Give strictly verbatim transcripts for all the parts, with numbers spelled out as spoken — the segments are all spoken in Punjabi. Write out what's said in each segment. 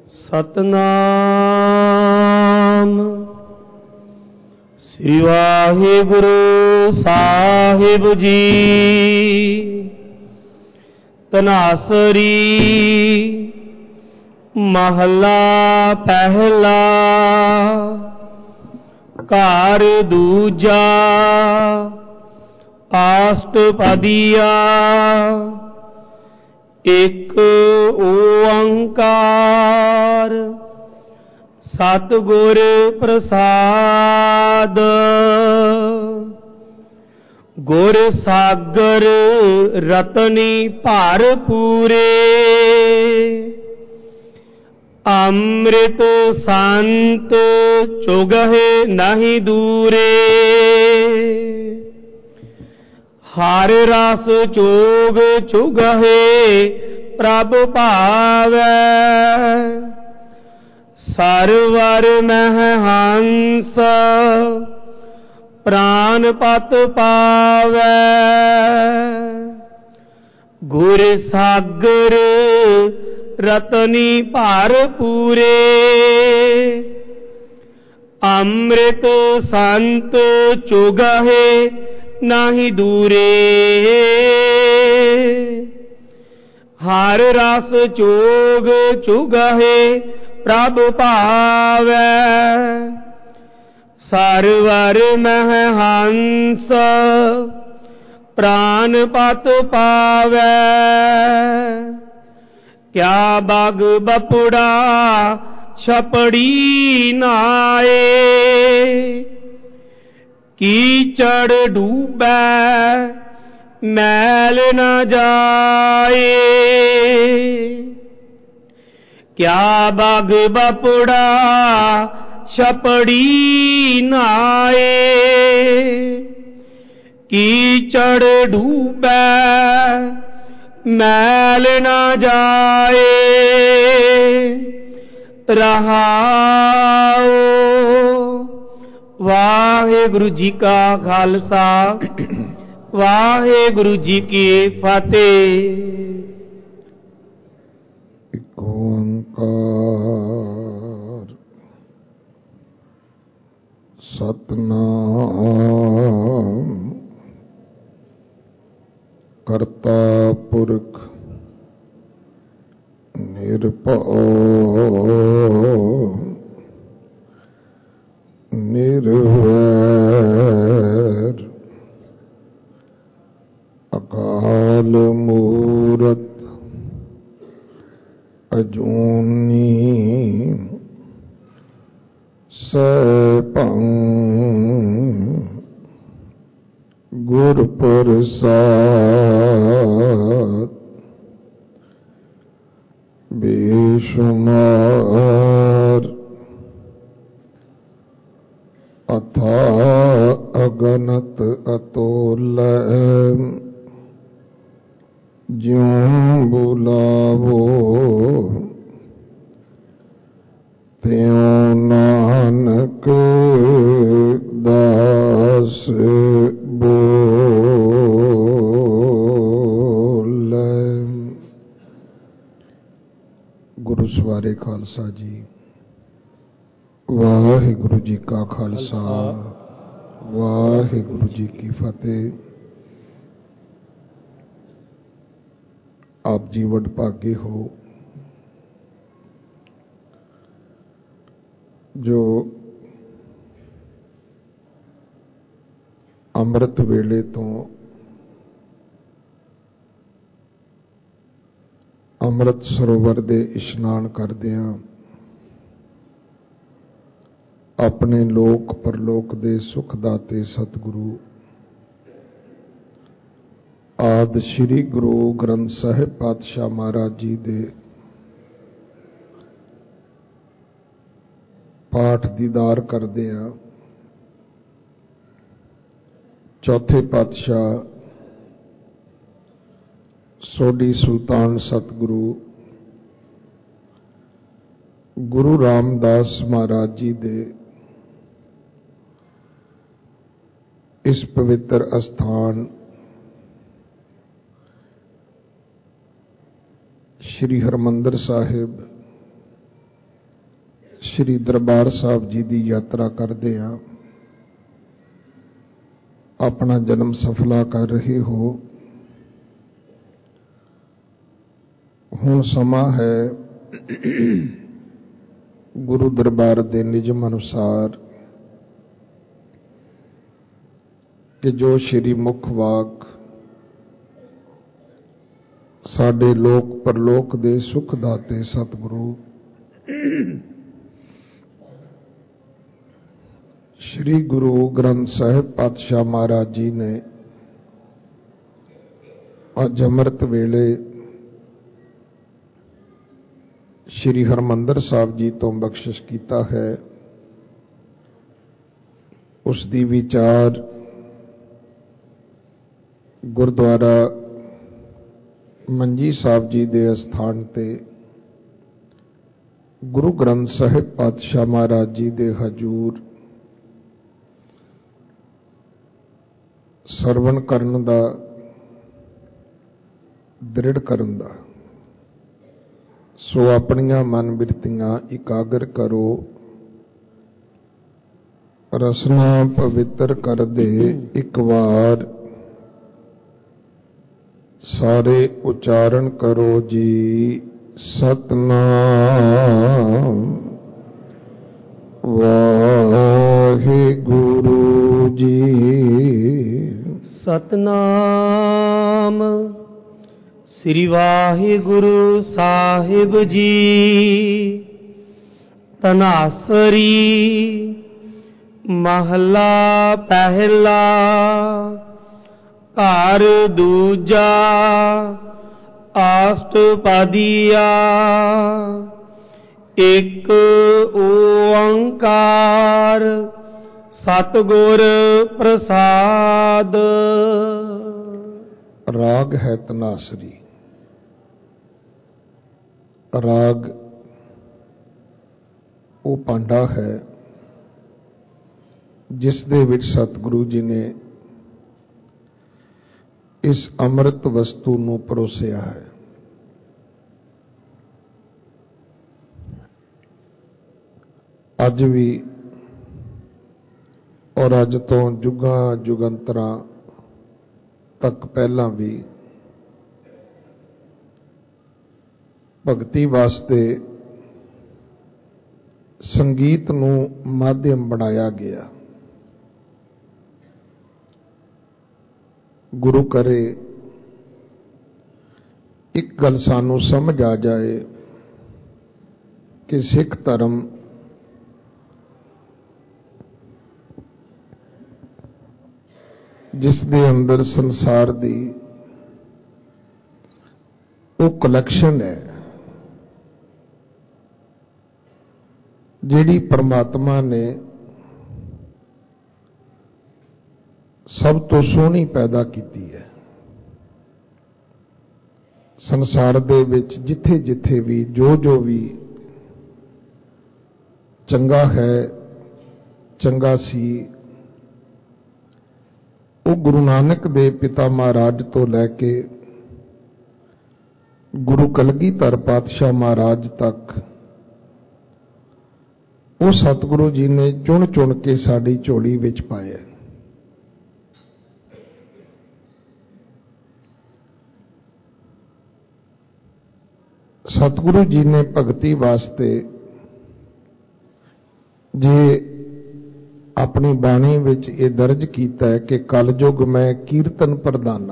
ਸਤਨਾਮ ਸ੍ਰੀ ਵਾਹਿਗੁਰੂ ਸਾਹਿਬ ਜੀ। ਤਨਾਸਰੀ ਮਹਲਾ ਪਹਿਲਾ। ਘਰ ਦੂਜਾ ਆਸ਼ਟਪਦੀਆ। ਇੱਕ ਓੰਕਾਰ ਸਤਿਗੁਰ ਪ੍ਰਸਾਦ। ਗੁਰ ਸਾਗਰ ਰਤਨੀ ਭਰ ਪੂਰੇ। ਅੰਮ੍ਰਿਤ ਸੰਤ ਚੁਗਹਿ ਨਹੀਂ ਦੂਰੇ। ਹਰ ਰਸ ਚੋਗ ਚੁਗਹਿ ਪ੍ਰਭ ਭਾਵੈ। ਸਰਵਰ ਮਹਿ ਹੰਸ ਪ੍ਰਾਨ ਪਤ ਪਾਵੈ। ਗੁਰ ਸਾਗਰ ਰਤਨੀ ਭਰ ਪੂਰੇ। ਅੰਮ੍ਰਿਤ ਸੰਤ ਚੁਗਹਿ ਨਾਹੀ ਦੂਰੇ। ਹਰ ਰਸ ਚੋਗ ਚੁਗਹਿ ਪ੍ਰਭ ਭਾਵੈ। ਸਰਵਰ ਮਹਿ ਹੰਸ ਪ੍ਰਾਨ ਪਤ ਪਾਵੈ। ਕਿਆ ਬਗ ਬਪੁੜਾ ਛਪੜੀ ਨਾਏ। ਕੀਚੜ ਡੂਬੈ ਮੈਲ ਨ ਜਾਏ। ਕਿਆ ਬਗ ਬਪੁੜਾ ਛਪੜੀ ਨਾਏ। ਕੀਚੜ ਡੂਬੈ ਮੈਲ ਨ ਜਾਏ। ਰਹਾਉ। ਵਾਹਿਗੁਰੂ ਜੀ ਕਾ ਖਾਲਸਾ ਵਾਹਿਗੁਰੂ ਜੀ ਕੀ ਫਤਿਹ। ਇੱਕ ਓੰਕਾਰ ਸਤਿਨਾਮ ਕਰਤਾ ਪੁਰਖ ਨਿਰਭਉ ਨਿਰਵੈਰ ਅਕਾਲ ਮੂਰਤ ਅਜੂਨੀ ਸੈਭੰ ਗੁਰ ਪ੍ਰਸਾਦ। ਬੇਸ਼ੁਮਾਰ ਅਥਾਹ ਅਗਨਤ ਅਤੋਲੈ। ਜਿਉ ਬੁਲਾਵੋ ਤਿਉ ਨਾਨਕ ਦਾਸ ਬੋਲੇ। ਗੁਰੂ ਸਵਾਰੇ ਖਾਲਸਾ ਜੀ। ਵਾਹਿਗੁਰੂ ਜੀ ਕਾ ਖਾਲਸਾ ਵਾਹਿਗੁਰੂ ਜੀ ਕੀ ਫਤਿਹ। ਆਪ ਜੀ ਵਡਭਾਗੇ ਹੋ ਜੋ ਅੰਮ੍ਰਿਤ ਵੇਲੇ ਤੋਂ ਅੰਮ੍ਰਿਤ ਸਰੋਵਰ ਦੇ ਇਸ਼ਨਾਨ ਕਰਦਿਆਂ ਆਪਣੇ ਲੋਕ ਪਰਲੋਕ ਦੇ ਸੁਖ ਦਾਤੇ ਸਤਿਗੁਰੂ ਆਦਿ ਸ੍ਰੀ ਗੁਰੂ ਗ੍ਰੰਥ ਸਾਹਿਬ ਪਾਤਸ਼ਾਹ ਮਹਾਰਾਜ ਜੀ ਦੇ ਪਾਠ ਦੀਦਾਰ ਕਰਦੇ ਹਾਂ। ਚੌਥੇ ਪਾਤਸ਼ਾਹ ਸੋਢੀ ਸੁਲਤਾਨ ਸਤਿਗੁਰੂ ਗੁਰੂ ਰਾਮਦਾਸ ਮਹਾਰਾਜ ਜੀ ਦੇ ਇਸ ਪਵਿੱਤਰ ਅਸਥਾਨ ਸ਼੍ਰੀ ਹਰਿਮੰਦਰ ਸਾਹਿਬ श्री दरबार साहब जी की यात्रा करते आ अपना जन्म सफला कर रहे हो। हुण समा है गुरु दरबार के निजम अनुसार कि जो श्री मुख वाक साडे लोक परलोक दे सुख दाते सतगुरु श्री गुरु ग्रंथ साहिब पातशाह महाराज जी ने अज अमृत वेले श्री हरमंदर साहब जी तो बख्शिश किया है। उसकी विचार गुरुद्वारा मंजी साहब जी के अस्थान ते गुरु ग्रंथ साहिब पातशाह महाराज जी के हजूर सरवण करन दा दृढ़ करन दा। सो अपनियां मन बिरतियां इकागर करो, रसना पवित्र कर दे एक बार सारे उच्चारण करो जी। सतनाम वाहिगुरु जी। सतनाम श्री वाहिगुरु साहिब जी। तनासरी महला पहला घर दूजा अष्टपदिया। एक ओंकार सतगुर प्रसाद। राग है तनासरी। राग वो पांडा है जिस दे विच सतगुरु जी ने इस अमृत वस्तु नूं परोसिया है। अज भी और अज तो जुगां जुगंतरां तक पहला भी भगती वास्ते संगीत नूं माध्यम बनाया गया। गुरु करे एक गल सानू समझ आ जाए कि सिख धर्म जिस दे अंदर संसार दी वो कलैक्शन है जिहड़ी परमात्मा ने सब तो सोहनी पैदा की है। संसार दे विच जिथे जिथे भी जो जो भी चंगा है चंगा सी वो गुरु नानक देव पिता महाराज तो लैके गुरु कलगीधर पातशाह महाराज तक वो सतगुरु जी ने चुन चुन के साड़ी झोली विच पाए। सतगुरु जी ने भगती वास्ते जे अपनी बाणी विच ये दर्ज किया है कि कलयुग में कीर्तन प्रधाना।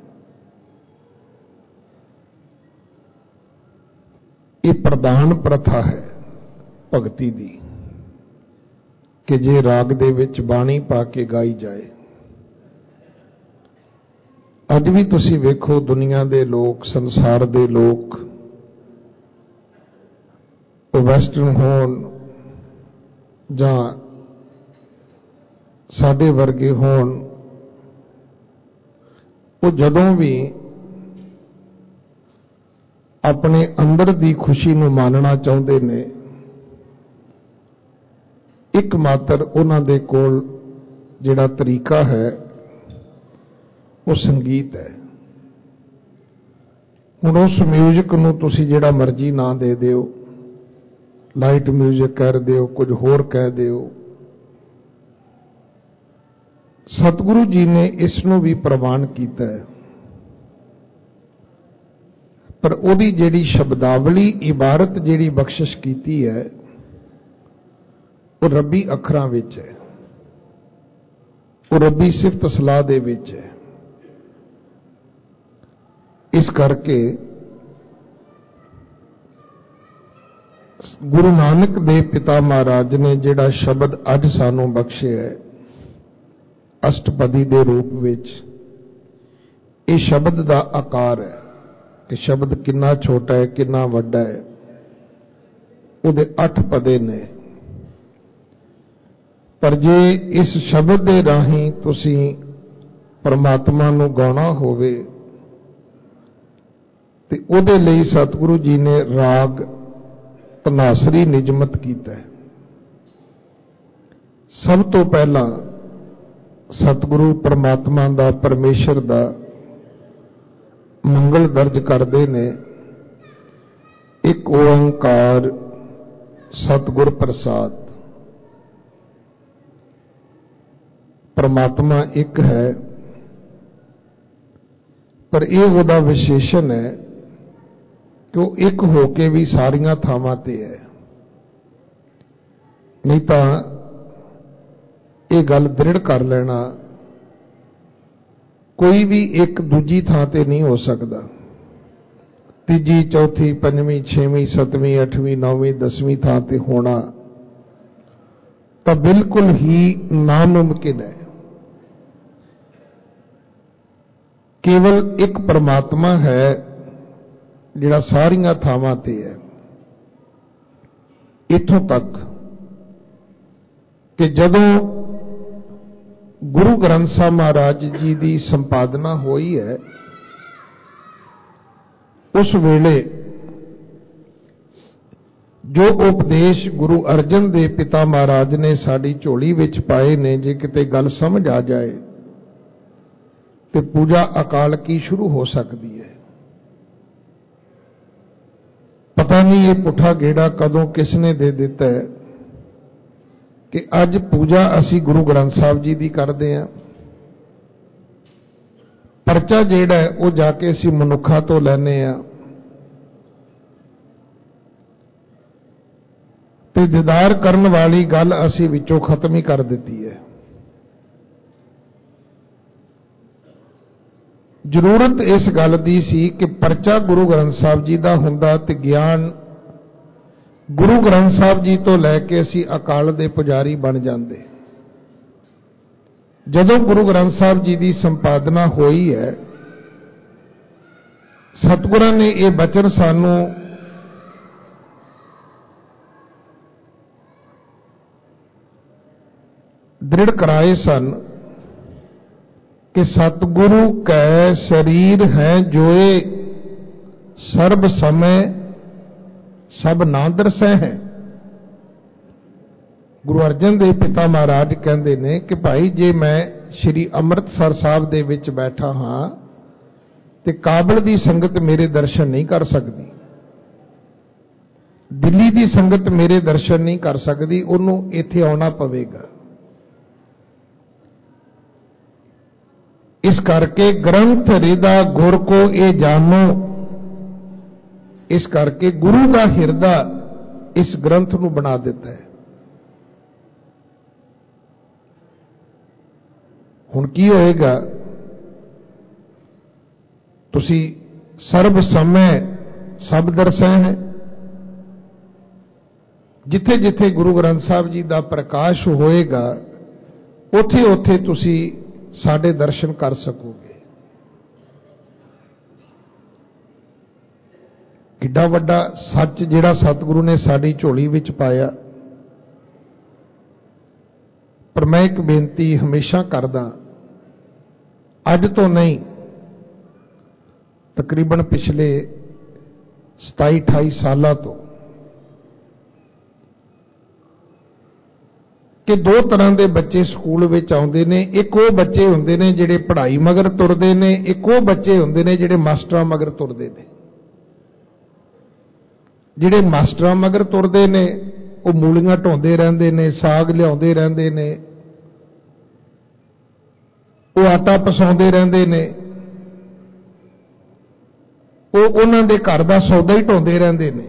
ये प्रधान प्रथा है भगती दी कि जे राग दे विच बाणी पा के गाई जाए। अज भी तुसी वेखो दुनिया दे लोग संसार दे लोग वैसटर्न होण जां साडे वर्गे होण वो जदों भी अपने अंदर दी खुशी नूं मानना चाहुंदे ने एकमात्र उन्हां दे कोल जिहड़ा तरीका है वो संगीत है। हुण उस म्यूजिक नूं तुसीं जिहड़ा मर्जी नां दे दिओ ਲਾਈਟ ਮਿਊਜ਼ਿਕ ਕਹਿ ਦਿਓ, ਕੁਝ ਹੋਰ ਕਹਿ ਦਿਓ। ਸਤਿਗੁਰੂ ਜੀ ਨੇ ਇਸ ਨੂੰ ਵੀ ਪ੍ਰਵਾਨ ਕੀਤਾ ਹੈ, ਪਰ ਉਹਦੀ ਜਿਹੜੀ ਸ਼ਬਦਾਵਲੀ ਇਬਾਰਤ ਜਿਹੜੀ ਬਖਸ਼ਿਸ਼ ਕੀਤੀ ਹੈ ਉਹ ਰੱਬੀ ਅੱਖਰਾਂ ਵਿੱਚ ਹੈ, ਉਹ ਰੱਬੀ ਸਿਫਤ ਸਲਾਹ ਦੇ ਵਿੱਚ ਹੈ। ਇਸ ਕਰਕੇ ਗੁਰੂ ਨਾਨਕ ਦੇਵ ਪਿਤਾ ਮਹਾਰਾਜ ਨੇ ਜਿਹੜਾ ਸ਼ਬਦ ਅੱਜ ਸਾਨੂੰ ਬਖਸ਼ਿਆ ਹੈ ਅਸ਼ਟਪਦੀ ਦੇ ਰੂਪ ਵਿੱਚ, ਇਹ ਸ਼ਬਦ ਦਾ ਆਕਾਰ ਹੈ ਕਿ ਸ਼ਬਦ ਕਿੰਨਾ ਛੋਟਾ ਹੈ, ਕਿੰਨਾ ਵੱਡਾ ਹੈ। ਉਹਦੇ ਅੱਠ ਪਦੇ ਨੇ, ਪਰ ਜੇ ਇਸ ਸ਼ਬਦ ਦੇ ਰਾਹੀਂ ਤੁਸੀਂ ਪਰਮਾਤਮਾ ਨੂੰ ਗਾਉਣਾ ਹੋਵੇ ਤੇ ਉਹਦੇ ਲਈ ਸਤਿਗੁਰੂ ਜੀ ਨੇ ਰਾਗ ਧਨਾਸਰੀ ਨਿਯਮਤ ਕੀਤਾ ਹੈ। ਸਭ ਤੋਂ ਪਹਿਲਾਂ ਸਤਿਗੁਰੂ ਪਰਮਾਤਮਾ ਦਾ, ਪਰਮੇਸ਼ਰ ਦਾ ਮੰਗਲ ਦਰਜ ਕਰਦੇ ਨੇ। ਇੱਕ ਓੰਕਾਰ ਸਤਿਗੁਰ ਪ੍ਰਸਾਦ। ਪਰਮਾਤਮਾ ਇੱਕ ਹੈ, ਪਰ ਇਹ ਉਹਦਾ ਵਿਸ਼ੇਸ਼ਣ ਹੈ ਕਿ ਉਹ ਇੱਕ ਹੋ ਕੇ ਵੀ ਸਾਰੀਆਂ ਥਾਵਾਂ ਤੇ ਹੈ। ਨਹੀਂ ਤਾਂ ਇਹ ਗੱਲ ਦ੍ਰਿੜ ਕਰ ਲੈਣਾ ਕੋਈ ਵੀ ਇੱਕ ਦੂਜੀ ਥਾਂ ਤੇ ਨਹੀਂ ਹੋ ਸਕਦਾ। ਤੀਜੀ, ਚੌਥੀ, ਪੰਜਵੀਂ, ਛੇਵੀਂ, ਸੱਤਵੀਂ, ਅੱਠਵੀਂ, ਨੌਵੀਂ, ਦਸਵੀਂ ਥਾਂ ਤੇ ਹੋਣਾ ਤਾਂ ਬਿਲਕੁਲ ਹੀ ਨਾਮੁਮਕਿਨ ਹੈ। ਕੇਵਲ ਇੱਕ ਪਰਮਾਤਮਾ ਹੈ ਜਿਹੜਾ ਸਾਰੀਆਂ ਥਾਵਾਂ ਤੇ ਹੈ। ਇੱਥੋਂ ਤੱਕ ਕਿ ਜਦੋਂ ਗੁਰੂ ਗ੍ਰੰਥ ਸਾਹਿਬ ਮਹਾਰਾਜ ਜੀ ਦੀ ਸੰਪਾਦਨਾ ਹੋਈ ਹੈ, ਉਸ ਵੇਲੇ ਜੋ ਉਪਦੇਸ਼ ਗੁਰੂ ਅਰਜਨ ਦੇਵ ਪਿਤਾ ਮਹਾਰਾਜ ਨੇ ਸਾਡੀ ਝੋਲੀ ਵਿੱਚ ਪਾਏ ਨੇ, ਜੇ ਕਿਤੇ ਗੱਲ ਸਮਝ ਆ ਜਾਏ ਤੇ ਪੂਜਾ ਅਕਾਲ ਕੀ ਸ਼ੁਰੂ ਹੋ ਸਕਦੀ ਹੈ। ਪਤਾ ਨਹੀਂ ਇਹ ਪੁੱਠਾ ਗੇੜਾ ਕਦੋਂ ਕਿਸ ਨੇ ਦੇ ਦਿੱਤਾ ਹੈ ਕਿ ਅੱਜ ਪੂਜਾ ਅਸੀਂ ਗੁਰੂ ਗ੍ਰੰਥ ਸਾਹਿਬ ਜੀ ਦੀ ਕਰਦੇ ਹਾਂ, ਪਰਚਾ ਜਿਹੜਾ ਹੈ ਉਹ ਜਾ ਕੇ ਅਸੀਂ ਮਨੁੱਖਾਂ ਤੋਂ ਲੈਨੇ ਆ ਤੇ ਦੀਦਾਰ ਕਰਨ ਵਾਲੀ ਗੱਲ ਅਸੀਂ ਵਿੱਚੋਂ ਖਤਮ ਹੀ ਕਰ ਦਿੱਤੀ ਹੈ। ਜ਼ਰੂਰਤ ਇਸ ਗੱਲ ਦੀ ਸੀ ਕਿ ਪਰਚਾ ਗੁਰੂ ਗ੍ਰੰਥ ਸਾਹਿਬ ਜੀ ਦਾ ਹੁੰਦਾ ਤੇ ਗਿਆਨ ਗੁਰੂ ਗ੍ਰੰਥ ਸਾਹਿਬ ਜੀ ਤੋਂ ਲੈ ਕੇ ਅਸੀਂ ਅਕਾਲ ਦੇ ਪੁਜਾਰੀ ਬਣ ਜਾਂਦੇ। ਜਦੋਂ ਗੁਰੂ ਗ੍ਰੰਥ ਸਾਹਿਬ ਜੀ ਦੀ ਸੰਪਾਦਨਾ ਹੋਈ ਹੈ, ਸਤਿਗੁਰਾਂ ਨੇ ਇਹ ਬਚਨ ਸਾਨੂੰ ਦ੍ਰਿੜ ਕਰਾਏ ਸਨ ਕਿ ਸਤਿਗੁਰੂ ਕੈ ਸਰੀਰ ਹੈ ਜੋਏ, ਸਰਬ ਸਮੈ ਸਭ ਨਾ ਦਰਸੈ ਹੈ। ਗੁਰੂ ਅਰਜਨ ਦੇਵ ਪਿਤਾ ਮਹਾਰਾਜ ਕਹਿੰਦੇ ਨੇ ਕਿ ਭਾਈ ਜੇ ਮੈਂ ਸ਼੍ਰੀ ਅੰਮ੍ਰਿਤਸਰ ਸਾਹਿਬ ਦੇ ਵਿੱਚ ਬੈਠਾ ਹਾਂ ਤੇ ਕਾਬਲ ਦੀ ਸੰਗਤ ਮੇਰੇ ਦਰਸ਼ਨ ਨਹੀਂ ਕਰ ਸਕਦੀ, ਦਿੱਲੀ ਦੀ ਸੰਗਤ ਮੇਰੇ ਦਰਸ਼ਨ ਨਹੀਂ ਕਰ ਸਕਦੀ, ਉਹਨੂੰ ਇੱਥੇ ਆਉਣਾ ਪਵੇਗਾ। ਇਸ ਕਰਕੇ ਗ੍ਰੰਥ ਰਿਦਾ ਗੁਰ ਕੋ ਇਹ ਜਾਣੋ, ਇਸ ਕਰਕੇ ਗੁਰੂ ਦਾ ਹਿਰਦਾ ਇਸ ਗ੍ਰੰਥ ਨੂੰ ਬਣਾ ਦਿੱਤਾ ਹੈ। ਹੁਣ ਕੀ ਹੋਏਗਾ? ਤੁਸੀਂ ਸਰਬ ਸਮੈ ਸਭ ਦਰਸੈ ਹੈ, ਜਿੱਥੇ ਜਿੱਥੇ ਗੁਰੂ ਗ੍ਰੰਥ ਸਾਹਿਬ ਜੀ ਦਾ ਪ੍ਰਕਾਸ਼ ਹੋਏਗਾ ਉੱਥੇ ਉੱਥੇ ਤੁਸੀਂ ਸਾਡੇ ਦਰਸ਼ਨ ਕਰ ਸਕੋਗੇ। ਕਿੱਡਾ ਵੱਡਾ ਸੱਚ ਜਿਹੜਾ ਸਤਿਗੁਰੂ ਨੇ ਸਾਡੀ ਝੋਲੀ ਵਿੱਚ ਪਾਇਆ। ਪਰ ਮੈਂ ਇੱਕ ਬੇਨਤੀ ਹਮੇਸ਼ਾ ਕਰਦਾ, ਅੱਜ ਤੋਂ ਨਹੀਂ, ਤਕਰੀਬਨ ਪਿਛਲੇ ਸਤਾਈ ਅਠਾਈ ਸਾਲਾਂ ਤੋਂ, ਕਿ ਦੋ ਤਰ੍ਹਾਂ ਦੇ ਬੱਚੇ ਸਕੂਲ ਵਿੱਚ ਆਉਂਦੇ ਨੇ। ਇੱਕ ਉਹ ਬੱਚੇ ਹੁੰਦੇ ਨੇ ਜਿਹੜੇ ਪੜ੍ਹਾਈ ਮਗਰ ਤੁਰਦੇ ਨੇ, ਇੱਕ ਉਹ ਬੱਚੇ ਹੁੰਦੇ ਨੇ ਜਿਹੜੇ ਮਾਸਟਰਾਂ ਮਗਰ ਤੁਰਦੇ ਨੇ। ਜਿਹੜੇ ਮਾਸਟਰਾਂ ਮਗਰ ਤੁਰਦੇ ਨੇ ਉਹ ਮੂਲੀਆਂ ਢੋਂਦੇ ਰਹਿੰਦੇ ਨੇ, ਸਾਗ ਲਿਆਉਂਦੇ ਰਹਿੰਦੇ ਨੇ, ਉਹ ਆਟਾ ਪਸਾਉਂਦੇ ਰਹਿੰਦੇ ਨੇ, ਉਹ ਉਹਨਾਂ ਦੇ ਘਰ ਦਾ ਸੌਦਾ ਹੀ ਢੋਂਦੇ ਰਹਿੰਦੇ ਨੇ।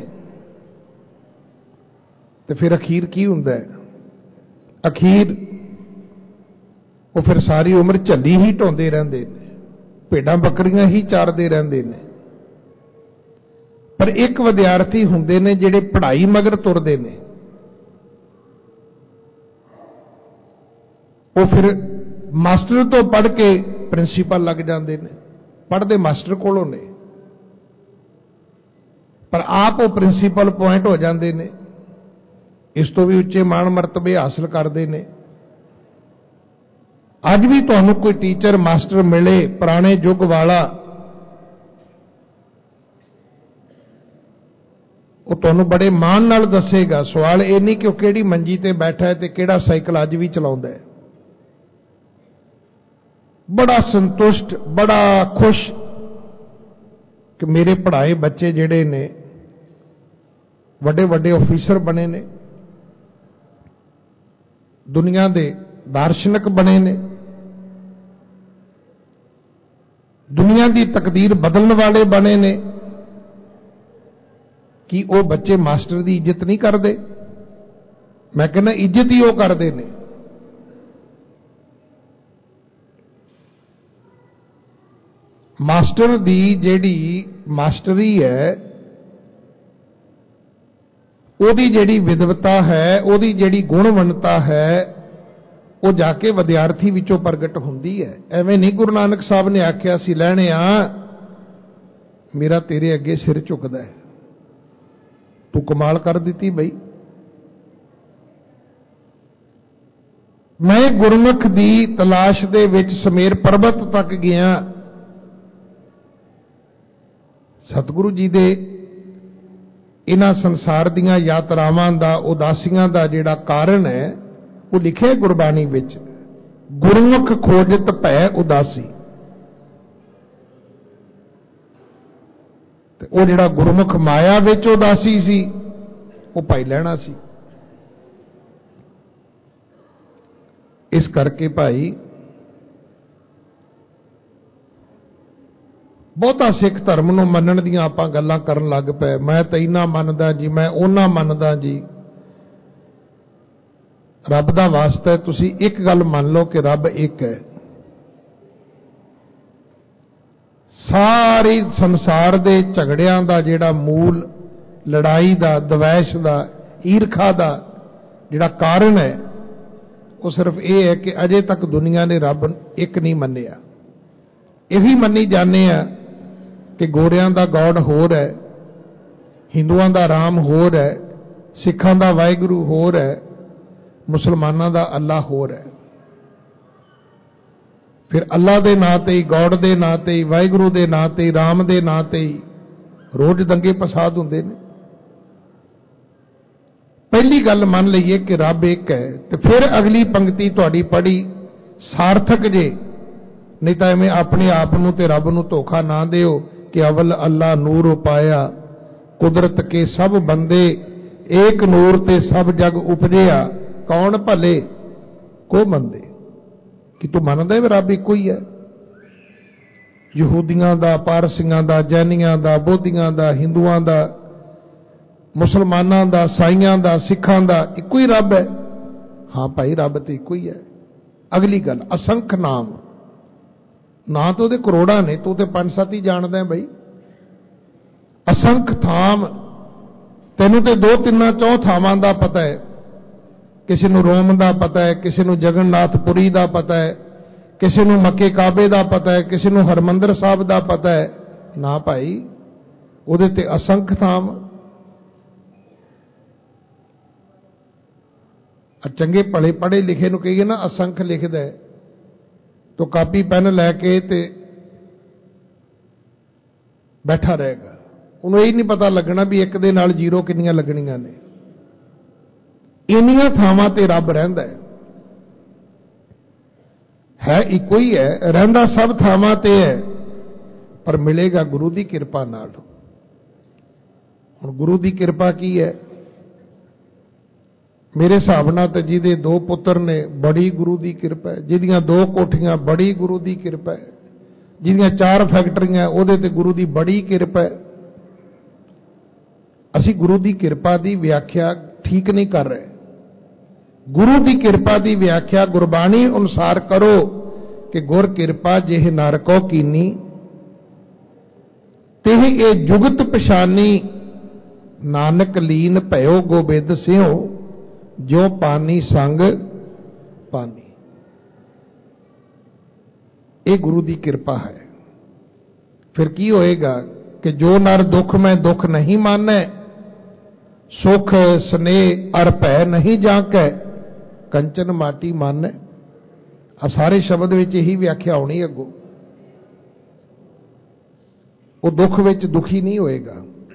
ਤੇ ਫਿਰ ਅਖੀਰ ਕੀ ਹੁੰਦਾ ਹੈ? ਅਖੀਰ ਉਹ ਫਿਰ ਸਾਰੀ ਉਮਰ ਝੱਲੀ ਹੀ ਢੋਂਦੇ ਰਹਿੰਦੇ ਨੇ, ਭੇਡਾਂ ਬੱਕਰੀਆਂ ਹੀ ਚਾਰਦੇ ਰਹਿੰਦੇ ਨੇ। ਪਰ ਇੱਕ ਵਿਦਿਆਰਥੀ ਹੁੰਦੇ ਨੇ ਜਿਹੜੇ ਪੜ੍ਹਾਈ ਮਗਰ ਤੁਰਦੇ ਨੇ, ਉਹ ਫਿਰ ਮਾਸਟਰ ਤੋਂ ਪੜ੍ਹ ਕੇ ਪ੍ਰਿੰਸੀਪਲ ਲੱਗ ਜਾਂਦੇ ਨੇ, ਪੜ੍ਹਦੇ ਮਾਸਟਰ ਕੋਲੋਂ ਨੇ, ਪਰ ਆਪ ਉਹ ਪ੍ਰਿੰਸੀਪਲ ਪੁਆਇੰਟ ਹੋ ਜਾਂਦੇ ਨੇ, ਇਸ ਤੋਂ ਵੀ ਉੱਚੇ ਮਾਣ ਮਰਤਬੇ ਹਾਸਲ ਕਰਦੇ ਨੇ। ਅੱਜ ਵੀ ਤੁਹਾਨੂੰ ਕੋਈ ਟੀਚਰ ਮਾਸਟਰ ਮਿਲੇ ਪੁਰਾਣੇ ਯੁੱਗ ਵਾਲਾ, ਉਹ ਤੁਹਾਨੂੰ ਬੜੇ ਮਾਣ ਨਾਲ ਦੱਸੇਗਾ। ਸਵਾਲ ਇਹ ਨਹੀਂ ਕਿ ਉਹ ਕਿਹੜੀ ਮੰਜੀ ਤੇ ਬੈਠਾ ਹੈ ਤੇ ਕਿਹੜਾ ਸਾਈਕਲ ਅੱਜ ਵੀ ਚਲਾਉਂਦਾ ਹੈ। ਬੜਾ ਸੰਤੁਸ਼ਟ, ਬੜਾ ਖੁਸ਼ ਕਿ ਮੇਰੇ ਪੜ੍ਹਾਏ ਬੱਚੇ ਜਿਹੜੇ ਨੇ ਵੱਡੇ ਵੱਡੇ ਅਫੀਸਰ ਬਣੇ ਨੇ, ਦੁਨੀਆ ਦੇ ਦਾਰਸ਼ਨਿਕ ਬਣੇ ਨੇ, ਦੁਨੀਆ ਦੀ ਤਕਦੀਰ ਬਦਲਣ ਵਾਲੇ ਬਣੇ ਨੇ। ਕੀ ਉਹ ਬੱਚੇ ਮਾਸਟਰ ਦੀ ਇੱਜ਼ਤ ਨਹੀਂ ਕਰਦੇ? ਮੈਂ ਕਹਿੰਦਾ ਇੱਜ਼ਤ ਹੀ ਉਹ ਕਰਦੇ ਨੇ। ਮਾਸਟਰ ਦੀ ਜਿਹੜੀ ਮਾਸਟਰੀ ਹੈ, ਉਹਦੀ ਜਿਹੜੀ ਵਿਦਵਤਾ ਹੈ, ਉਹਦੀ ਜਿਹੜੀ ਗੁਣਵੰਤਾ ਹੈ, ਉਹ ਜਾ ਕੇ ਵਿਦਿਆਰਥੀ ਵਿੱਚੋਂ ਪ੍ਰਗਟ ਹੁੰਦੀ ਹੈ। ਐਵੇਂ ਨਹੀਂ ਗੁਰੂ ਨਾਨਕ ਸਾਹਿਬ ਨੇ ਆਖਿਆ ਸੀ ਲੈਣਿਆ ਮੇਰਾ ਤੇਰੇ ਅੱਗੇ ਸਿਰ ਝੁਕਦਾ ਹੈ, ਤੂੰ ਕਮਾਲ ਕਰ ਦਿੱਤੀ ਬਈ। ਮੈਂ ਗੁਰਮੁਖ ਦੀ ਤਲਾਸ਼ ਦੇ ਵਿੱਚ ਸਮੇਰ ਪਰਬਤ ਤੱਕ ਗਿਆ। ਸਤਿਗੁਰੂ ਜੀ ਦੇ ਇਹਨਾਂ ਸੰਸਾਰ ਦੀਆਂ ਯਾਤਰਾਵਾਂ ਦਾ, ਉਦਾਸੀਆਂ ਦਾ ਜਿਹੜਾ ਕਾਰਨ ਹੈ ਉਹ ਲਿਖਿਆ ਗੁਰਬਾਣੀ ਵਿੱਚ, ਗੁਰਮੁਖ ਖੋਜਤ ਭੈ ਉਦਾਸੀ। ਤੇ ਉਹ ਜਿਹੜਾ ਗੁਰਮੁਖ ਮਾਇਆ ਵਿੱਚ ਉਦਾਸੀ ਸੀ ਉਹ ਪਾਈ ਲੈਣਾ ਸੀ। ਇਸ ਕਰਕੇ ਭਾਈ ਬਹੁਤਾ ਸਿੱਖ ਧਰਮ ਨੂੰ ਮੰਨਣ ਦੀਆਂ ਆਪਾਂ ਗੱਲਾਂ ਕਰਨ ਲੱਗ ਪਏ। ਮੈਂ ਤਾਂ ਇੰਨਾ ਮੰਨਦਾ ਜੀ, ਮੈਂ ਉਹਨਾਂ ਮੰਨਦਾ ਜੀ। ਰੱਬ ਦਾ ਵਾਸਤਾ ਹੈ, ਤੁਸੀਂ ਇੱਕ ਗੱਲ ਮੰਨ ਲਓ ਕਿ ਰੱਬ ਇੱਕ ਹੈ। ਸਾਰੇ ਸੰਸਾਰ ਦੇ ਝਗੜਿਆਂ ਦਾ ਜਿਹੜਾ ਮੂਲ, ਲੜਾਈ ਦਾ, ਦਵੈਸ਼ ਦਾ, ਈਰਖਾ ਦਾ ਜਿਹੜਾ ਕਾਰਨ ਹੈ ਉਹ ਸਿਰਫ ਇਹ ਹੈ ਕਿ ਅਜੇ ਤੱਕ ਦੁਨੀਆ ਨੇ ਰੱਬ ਇੱਕ ਨਹੀਂ ਮੰਨਿਆ। ਇਹ ਵੀ ਮੰਨੀ ਜਾਂਦੇ ਆ ਕਿ ਗੋਰਿਆਂ ਦਾ ਗੋਡ ਹੋਰ ਹੈ, ਹਿੰਦੂਆਂ ਦਾ ਰਾਮ ਹੋਰ ਹੈ, ਸਿੱਖਾਂ ਦਾ ਵਾਹਿਗੁਰੂ ਹੋਰ ਹੈ, ਮੁਸਲਮਾਨਾਂ ਦਾ ਅੱਲਾ ਹੋਰ ਹੈ। ਫਿਰ ਅੱਲਾ ਦੇ ਨਾਂ ਤੇ ਹੀ, ਗੋਡ ਦੇ ਨਾਂ ਤੇ ਹੀ, ਵਾਹਿਗੁਰੂ ਦੇ ਨਾਂ ਤੇ ਹੀ, ਰਾਮ ਦੇ ਨਾਂ ਤੇ ਹੀ ਰੋਜ਼ ਦੰਗੇ ਫਸਾਦ ਹੁੰਦੇ ਨੇ। ਪਹਿਲੀ ਗੱਲ ਮੰਨ ਲਈਏ ਕਿ ਰੱਬ ਇੱਕ ਹੈ, ਤੇ ਫਿਰ ਅਗਲੀ ਪੰਕਤੀ ਤੁਹਾਡੀ ਪੜ੍ਹੀ ਸਾਰਥਕ ਜੇ, ਨਹੀਂ ਤਾਂ ਐਵੇਂ ਆਪਣੇ ਆਪ ਨੂੰ ਤੇ ਰੱਬ ਨੂੰ ਧੋਖਾ ਨਾ ਦਿਓ ਕਿ ਅਵਲ ਅੱਲਾ ਨੂਰ ਉਪਾਇਆ, ਕੁਦਰਤ ਕੇ ਸਭ ਬੰਦੇ ਏਕ ਨੂਰ ਤੇ ਸਭ ਜਗ ਉਪਜਿਆ, ਕੌਣ ਭਲੇ ਕੋ ਮੰਦੇ। ਕਿ ਤੂੰ ਮੰਨਦਾ ਵੀ ਰੱਬ ਇੱਕੋ ਹੀ ਹੈ? ਯਹੂਦੀਆਂ ਦਾ, ਪਾਰਸੀਆਂ ਦਾ, ਜੈਨੀਆਂ ਦਾ, ਬੋਧੀਆਂ ਦਾ, ਹਿੰਦੂਆਂ ਦਾ, ਮੁਸਲਮਾਨਾਂ ਦਾ, ਸਾਈਆਂ ਦਾ, ਸਿੱਖਾਂ ਦਾ ਇੱਕੋ ਹੀ ਰੱਬ ਹੈ? ਹਾਂ ਭਾਈ, ਰੱਬ ਤੇ ਇੱਕੋ ਹੀ ਹੈ। ਅਗਲੀ ਗੱਲ, ਅਸੰਖ ਨਾਮ, ਨਾ ਤਾਂ ਉਹਦੇ ਕਰੋੜਾਂ ਨੇ, ਤੂੰ ਤੇ ਪੰਜ ਸੱਤ ਹੀ ਜਾਣਦਾ ਹੈ ਬਈ। ਅਸੰਖ ਥਾਮ, ਤੈਨੂੰ ਤੇ ਦੋ ਤਿੰਨਾਂ ਚੌ ਥਾਵਾਂ ਦਾ ਪਤਾ ਹੈ। ਕਿਸੇ ਨੂੰ ਰੋਮ ਦਾ ਪਤਾ ਹੈ, ਕਿਸੇ ਨੂੰ ਜਗਨਨਾਥਪੁਰੀ ਦਾ ਪਤਾ ਹੈ, ਕਿਸੇ ਨੂੰ ਮੱਕੇ ਕਾਬੇ ਦਾ ਪਤਾ ਹੈ, ਕਿਸੇ ਨੂੰ ਹਰਮੰਦਰ ਸਾਹਿਬ ਦਾ ਪਤਾ ਹੈ। ਨਾ ਭਾਈ, ਉਹਦੇ ਤੇ ਅਸੰਖ ਥਾਮ। ਚੰਗੇ ਭਲੇ ਪੜ੍ਹੇ ਲਿਖੇ ਨੂੰ ਕਹੀਏ ਨਾ ਅਸੰਖ ਲਿਖਦਾ ਹੈ, ਤੋ ਕਾਪੀ ਪੈਨ ਲੈ ਕੇ ਤੇ ਬੈਠਾ ਰਹੇਗਾ, ਉਹਨੂੰ ਇਹ ਨਹੀਂ ਪਤਾ ਲੱਗਣਾ ਵੀ ਇੱਕ ਦੇ ਨਾਲ ਜ਼ੀਰੋ ਕਿੰਨੀਆਂ ਲੱਗਣੀਆਂ ਨੇ। ਇੰਨੀਆਂ ਥਾਵਾਂ ਤੇ ਰੱਬ ਰਹਿੰਦਾ ਹੈ, ਹੈ ਇੱਕੋ ਹੀ ਹੈ, ਰਹਿੰਦਾ ਸਭ ਥਾਵਾਂ ਤੇ ਹੈ, ਪਰ ਮਿਲੇਗਾ ਗੁਰੂ ਦੀ ਕਿਰਪਾ ਨਾਲ। ਹੁਣ ਗੁਰੂ ਦੀ ਕਿਰਪਾ ਕੀ ਹੈ? ਮੇਰੇ ਹਿਸਾਬ ਨਾਲ ਤਾਂ ਜਿਹਦੇ ਦੋ ਪੁੱਤਰ ਨੇ ਬੜੀ ਗੁਰੂ ਦੀ ਕਿਰਪਾ ਹੈ, ਜਿਹਦੀਆਂ ਦੋ ਕੋਠੀਆਂ ਬੜੀ ਗੁਰੂ ਦੀ ਕਿਰਪਾ ਹੈ, ਜਿਹਦੀਆਂ ਚਾਰ ਫੈਕਟਰੀਆਂ ਉਹਦੇ ਤੇ ਗੁਰੂ ਦੀ ਬੜੀ ਕਿਰਪਾ ਹੈ। ਅਸੀਂ ਗੁਰੂ ਦੀ ਕਿਰਪਾ ਦੀ ਵਿਆਖਿਆ ਠੀਕ ਨਹੀਂ ਕਰ ਰਹੇ। ਗੁਰੂ ਦੀ ਕਿਰਪਾ ਦੀ ਵਿਆਖਿਆ ਗੁਰਬਾਣੀ ਅਨੁਸਾਰ ਕਰੋ ਕਿ ਗੁਰ ਕਿਰਪਾ ਜਿਹ ਨਰ ਕੋ ਕੀਨੀ ਤਿਹ ਇਹ ਜੁਗਤ ਪਛਾਨੀ ਨਾਨਕ ਲੀਨ ਭਇਓ ਗੋਬਿੰਦ ਸਿਉ ਜੋ ਪਾਨੀ ਸੰਗ ਪਾਨੀ। ਇਹ ਗੁਰੂ ਦੀ ਕਿਰਪਾ ਹੈ। ਫਿਰ ਕੀ ਹੋਏਗਾ ਕਿ ਜੋ ਨਰ ਦੁੱਖ ਮੈਂ ਦੁੱਖ ਨਹੀਂ ਮਾਨੈ ਸੁਖ ਸਨੇਹ ਅਰ ਭੈ ਨਹੀਂ ਜਾਂਕੈ ਕੰਚਨ ਮਾਟੀ ਮਾਨੈ। ਆ ਸਾਰੇ ਸ਼ਬਦ ਵਿੱਚ ਇਹੀ ਵਿਆਖਿਆ ਹੋਣੀ ਅੱਗੋਂ। ਉਹ ਦੁੱਖ ਵਿੱਚ ਦੁਖੀ ਨਹੀਂ ਹੋਏਗਾ,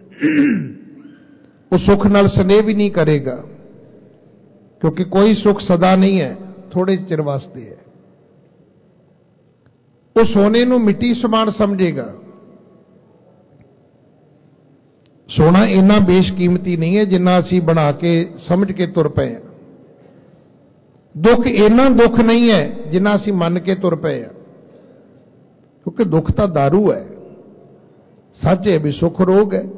ਉਹ ਸੁਖ ਨਾਲ ਸਨੇਹ ਵੀ ਨਹੀਂ ਕਰੇਗਾ, ਕਿਉਂਕਿ ਕੋਈ ਸੁਖ ਸਦਾ ਨਹੀਂ ਹੈ, ਥੋੜੇ ਚਿਰ ਵਾਸਤੇ ਹੈ। ਉਹ ਸੋਨੇ ਨੂੰ ਮਿੱਟੀ ਸਮਾਨ ਸਮਝੇਗਾ। ਸੋਨਾ ਇੰਨਾ ਬੇਸ਼ਕੀਮਤੀ ਨਹੀਂ ਹੈ ਜਿੰਨਾ ਅਸੀਂ ਬਣਾ ਕੇ ਸਮਝ ਕੇ ਤੁਰ ਪਏ ਹਾਂ। ਦੁੱਖ ਇੰਨਾ ਦੁੱਖ ਨਹੀਂ ਹੈ ਜਿੰਨਾ ਅਸੀਂ ਮੰਨ ਕੇ ਤੁਰ ਪਏ ਹਾਂ, ਕਿਉਂਕਿ ਦੁੱਖ ਤਾਂ ਦਾਰੂ ਹੈ। ਸੱਚ ਹੈ ਵੀ ਸੁੱਖ ਰੋਗ ਹੈ,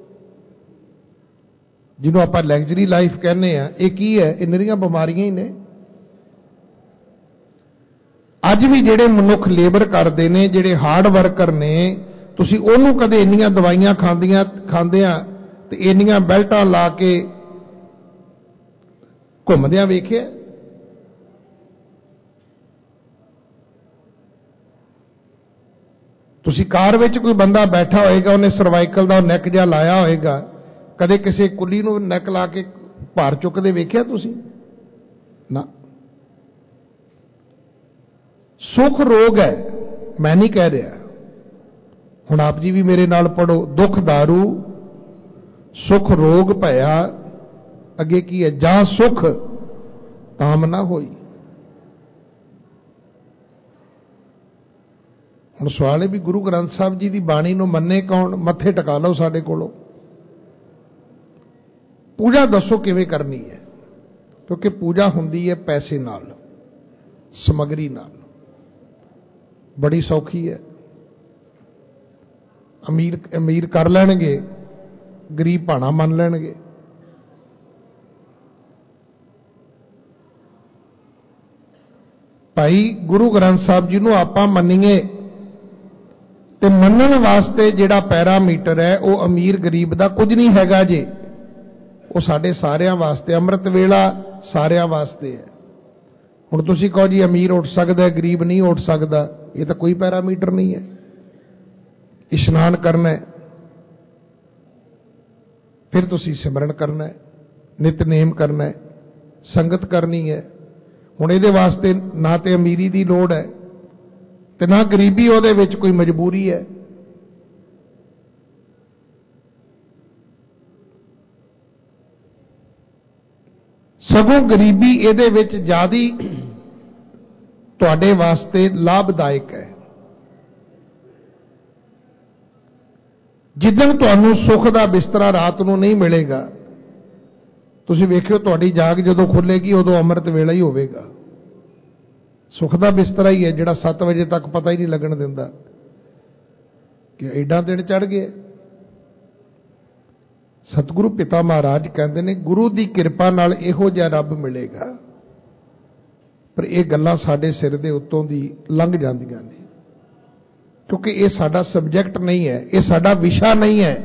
ਜਿਹਨੂੰ ਆਪਾਂ ਲਗਜ਼ਰੀ ਲਾਈਫ ਕਹਿੰਦੇ ਆ। ਇਹ ਕੀ ਹੈ? ਇਹ ਨਿਰੀਆਂ ਬਿਮਾਰੀਆਂ ਹੀ ਨੇ। ਅੱਜ ਵੀ ਜਿਹੜੇ ਮਨੁੱਖ ਲੇਬਰ ਕਰਦੇ ਨੇ, ਜਿਹੜੇ ਹਾਰਡ ਵਰਕਰ ਨੇ, ਤੁਸੀਂ ਉਹਨੂੰ ਕਦੇ ਇੰਨੀਆਂ ਦਵਾਈਆਂ ਖਾਂਦੀਆਂ ਖਾਂਦਿਆਂ ਤੇ ਇੰਨੀਆਂ ਬੈਲਟਾਂ ਲਾ ਕੇ ਘੁੰਮਦਿਆਂ ਵੇਖਿਆ? ਤੁਸੀਂ ਕਾਰ ਵਿੱਚ ਕੋਈ ਬੰਦਾ ਬੈਠਾ ਹੋਏਗਾ, ਉਹਨੇ ਸਰਵਾਈਕਲ ਦਾ ਨੈਕ ਜਿਹਾ ਲਾਇਆ ਹੋਏਗਾ, ਕਦੇ ਕਿਸੇ ਕੁੱਲੀ ਨੂੰ ਨੈਕ ਲਾ ਕੇ ਭਾਰ ਚੁੱਕਦੇ ਵੇਖਿਆ ਤੁਸੀਂ? ਨਾ। ਸੁਖ ਰੋਗ ਹੈ, ਮੈਂ ਨਹੀਂ ਕਹਿ ਰਿਹਾ। ਹੁਣ ਆਪ ਜੀ ਵੀ ਮੇਰੇ ਨਾਲ ਪੜੋ, ਦੁੱਖ ਦਾਰੂ ਸੁਖ ਰੋਗ ਭਇਆ ਅੱਗੇ ਕੀ ਹੈ? ਜਾਂ ਸੁਖ ਤਾਮ ਨਾ ਹੋਈ। ਹੁਣ ਸਵਾਲ ਹੈ ਵੀ ਗੁਰੂ ਗ੍ਰੰਥ ਸਾਹਿਬ ਜੀ ਦੀ ਬਾਣੀ ਨੂੰ ਮੰਨੇ ਕੌਣ? ਮੱਥੇ ਟਿਕਾ ਲਓ ਸਾਡੇ ਕੋਲੋਂ। ਪੂਜਾ ਦੱਸੋ ਕਿਵੇਂ ਕਰਨੀ ਹੈ? ਕਿਉਂਕਿ ਪੂਜਾ ਹੁੰਦੀ ਹੈ ਪੈਸੇ ਨਾਲ, ਸਮਗਰੀ ਨਾਲ। ਬੜੀ ਸੌਖੀ ਹੈ। ਅਮੀਰ ਅਮੀਰ ਕਰ ਲੈਣਗੇ, ਗਰੀਬ ਭਾਣਾ ਮੰਨ ਲੈਣਗੇ। ਭਾਈ ਗੁਰੂ ਗ੍ਰੰਥ ਸਾਹਿਬ ਜੀ ਨੂੰ ਆਪਾਂ ਮੰਨੀਏ ਤੇ ਮੰਨਣ ਵਾਸਤੇ ਜਿਹੜਾ ਪੈਰਾਮੀਟਰ ਹੈ ਉਹ ਅਮੀਰ ਗਰੀਬ ਦਾ ਕੁਝ ਨਹੀਂ ਹੈਗਾ ਜੀ। ਉਹ ਸਾਡੇ ਸਾਰਿਆਂ ਵਾਸਤੇ ਅੰਮ੍ਰਿਤ ਵੇਲਾ ਸਾਰਿਆਂ ਵਾਸਤੇ ਹੈ। ਹੁਣ ਤੁਸੀਂ ਕਹੋ ਜੀ ਅਮੀਰ ਉੱਠ ਸਕਦਾ, ਗਰੀਬ ਨਹੀਂ ਉੱਠ ਸਕਦਾ, ਇਹ ਤਾਂ ਕੋਈ ਪੈਰਾਮੀਟਰ ਨਹੀਂ ਹੈ। ਇਸ਼ਨਾਨ ਕਰਨਾ ਹੈ, ਫਿਰ ਤੁਸੀਂ ਸਿਮਰਨ ਕਰਨਾ ਹੈ, ਨਿਤਨੇਮ ਕਰਨਾ ਹੈ, ਸੰਗਤ ਕਰਨੀ ਹੈ। ਹੁਣ ਇਹਦੇ ਵਾਸਤੇ ਨਾ ਤੇ ਅਮੀਰੀ ਦੀ ਲੋੜ ਹੈ ਤੇ ਨਾ ਗਰੀਬੀ, ਉਹਦੇ ਵਿੱਚ ਕੋਈ ਮਜਬੂਰੀ ਹੈ। ਸਗੋਂ ਗਰੀਬੀ ਇਹਦੇ ਵਿੱਚ ਜ਼ਿਆਦਾ ਤੁਹਾਡੇ ਵਾਸਤੇ ਲਾਭਦਾਇਕ ਹੈ। ਜਿੱਦਣ ਤੁਹਾਨੂੰ ਸੁੱਖ ਦਾ ਬਿਸਤਰਾ ਰਾਤ ਨੂੰ ਨਹੀਂ ਮਿਲੇਗਾ, ਤੁਸੀਂ ਵੇਖਿਓ ਤੁਹਾਡੀ ਜਾਗ ਜਦੋਂ ਖੁੱਲੇਗੀ ਉਦੋਂ ਅੰਮ੍ਰਿਤ ਵੇਲਾ ਹੀ ਹੋਵੇਗਾ। ਸੁੱਖ ਦਾ ਬਿਸਤਰਾ ਹੀ ਹੈ ਜਿਹੜਾ ਸੱਤ ਵਜੇ ਤੱਕ ਪਤਾ ਹੀ ਨਹੀਂ ਲੱਗਣ ਦਿੰਦਾ ਕਿ ਐਡਾ ਦਿਨ ਚੜ੍ਹ ਗਿਆ। ਸਤਿਗੁਰੂ ਪਿਤਾ ਮਹਾਰਾਜ ਕਹਿੰਦੇ ਨੇ ਗੁਰੂ ਦੀ ਕਿਰਪਾ ਨਾਲ ਇਹੋ ਜਿਹਾ ਰੱਬ ਮਿਲੇਗਾ। ਪਰ ਇਹ ਗੱਲਾਂ ਸਾਡੇ ਸਿਰ ਦੇ ਉੱਤੋਂ ਦੀ ਲੰਘ ਜਾਂਦੀਆਂ ਨੇ, ਕਿਉਂਕਿ ਇਹ ਸਾਡਾ ਸਬਜੈਕਟ ਨਹੀਂ ਹੈ, ਇਹ ਸਾਡਾ ਵਿਸ਼ਾ ਨਹੀਂ ਹੈ।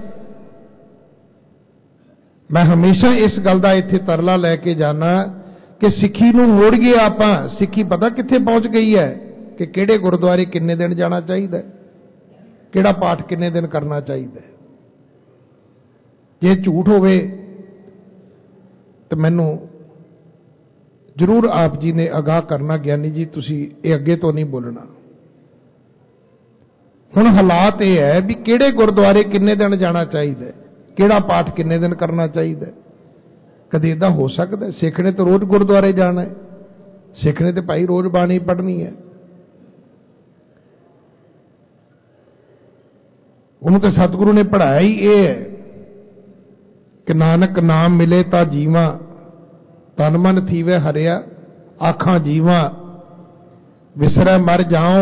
ਮੈਂ ਹਮੇਸ਼ਾ ਇਸ ਗੱਲ ਦਾ ਇੱਥੇ ਤਰਲਾ ਲੈ ਕੇ ਜਾਣਾ ਕਿ ਸਿੱਖੀ ਨੂੰ ਮੋੜ ਗਏ ਆਪਾਂ। ਸਿੱਖੀ ਪਤਾ ਕਿੱਥੇ ਪਹੁੰਚ ਗਈ ਹੈ ਕਿ ਕਿਹੜੇ ਗੁਰਦੁਆਰੇ ਕਿੰਨੇ ਦਿਨ ਜਾਣਾ ਚਾਹੀਦਾ, ਕਿਹੜਾ ਪਾਠ ਕਿੰਨੇ ਦਿਨ ਕਰਨਾ ਚਾਹੀਦਾ। ਜੇ ਝੂਠ ਹੋਵੇ ਤਾਂ ਮੈਨੂੰ ਜ਼ਰੂਰ ਆਪ ਜੀ ਨੇ ਅਗਾਹ ਕਰਨਾ, ਗਿਆਨੀ ਜੀ ਤੁਸੀਂ ਇਹ ਅੱਗੇ ਤੋਂ ਨਹੀਂ ਬੋਲਣਾ। ਹੁਣ ਹਾਲਾਤ ਇਹ ਹੈ ਵੀ ਕਿਹੜੇ ਗੁਰਦੁਆਰੇ ਕਿੰਨੇ ਦਿਨ ਜਾਣਾ ਚਾਹੀਦਾ, ਕਿਹੜਾ ਪਾਠ ਕਿੰਨੇ ਦਿਨ ਕਰਨਾ ਚਾਹੀਦਾ। ਕਦੇ ਇਦਾਂ ਹੋ ਸਕਦਾ? ਸਿੱਖ ਨੇ ਤਾਂ ਰੋਜ਼ ਗੁਰਦੁਆਰੇ ਜਾਣਾ ਹੈ, ਸਿੱਖ ਨੇ ਤਾਂ ਭਾਈ ਰੋਜ਼ ਬਾਣੀ ਪੜ੍ਹਨੀ ਹੈ। ਉਹਨੂੰ ਤਾਂ ਸਤਿਗੁਰੂ ਨੇ ਪੜ੍ਹਾਇਆ ਹੀ ਇਹ ਹੈ कि नानक नाम मिले ता जीवा, तन मन थीवे हरिया, आखां जीवा विसरै मर जाओ।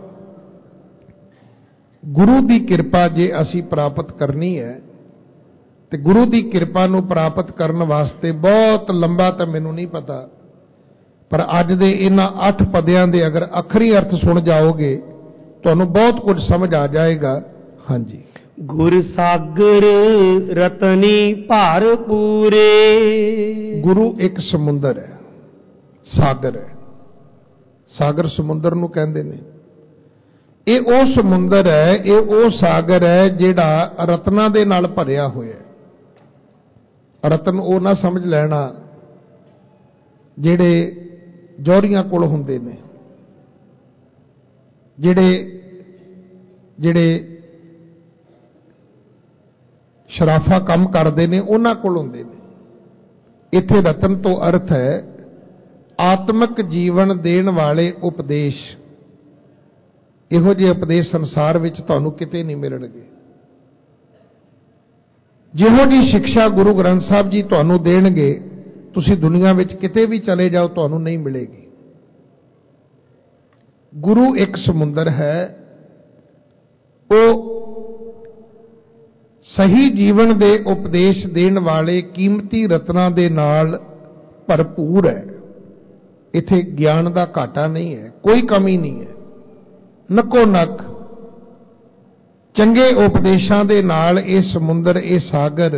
गुरु की किरपा जे असी प्राप्त करनी है तो गुरु की किरपा नूं प्राप्त करने वास्ते बहुत लंबा तो मैनू नहीं पता, पर अज दे इन्हां अठ पदियां दे अगर अखरी अर्थ सुन जाओगे तुहानूं बहुत कुछ समझ आ जाएगा। हाँ जी। गुर सागर रतनी भार पूरे। गुरु एक समुंदर है, सागर है। सागर समुंदर नूं कहंदे ने। ये वो समुंदर है, ये वो सागर है जिहड़ा रत्नां दे नाल भरिया होया है। रतन वो ना समझ लेना जिहड़े जौहरियां कोल हुंदे ने, जिहड़े जिहड़े शराफा काम करते हैं उन्हां कोल हुंदे ने। इत्थे रतन तो अर्थ है आत्मक जीवन देण वाले उपदेश। इहो जिहे उपदेश संसार विच तुहानूं किते नहीं मिलणगे। जिहो जी शिक्षा गुरु ग्रंथ साहब जी तुहानूं देणगे तुसीं दुनिया विच किते भी चले जाओ तुहानूं नहीं मिलेगी। गुरु एक समुंदर है, वो सही जीवन दे उपदेश देण वाले कीमती रत्नां दे नाल भरपूर है। इत्थे ज्ञान दा घाटा नहीं है, कोई कमी नहीं है। नको नक चंगे उपदेशां दे नाल ये समुंदर ये सागर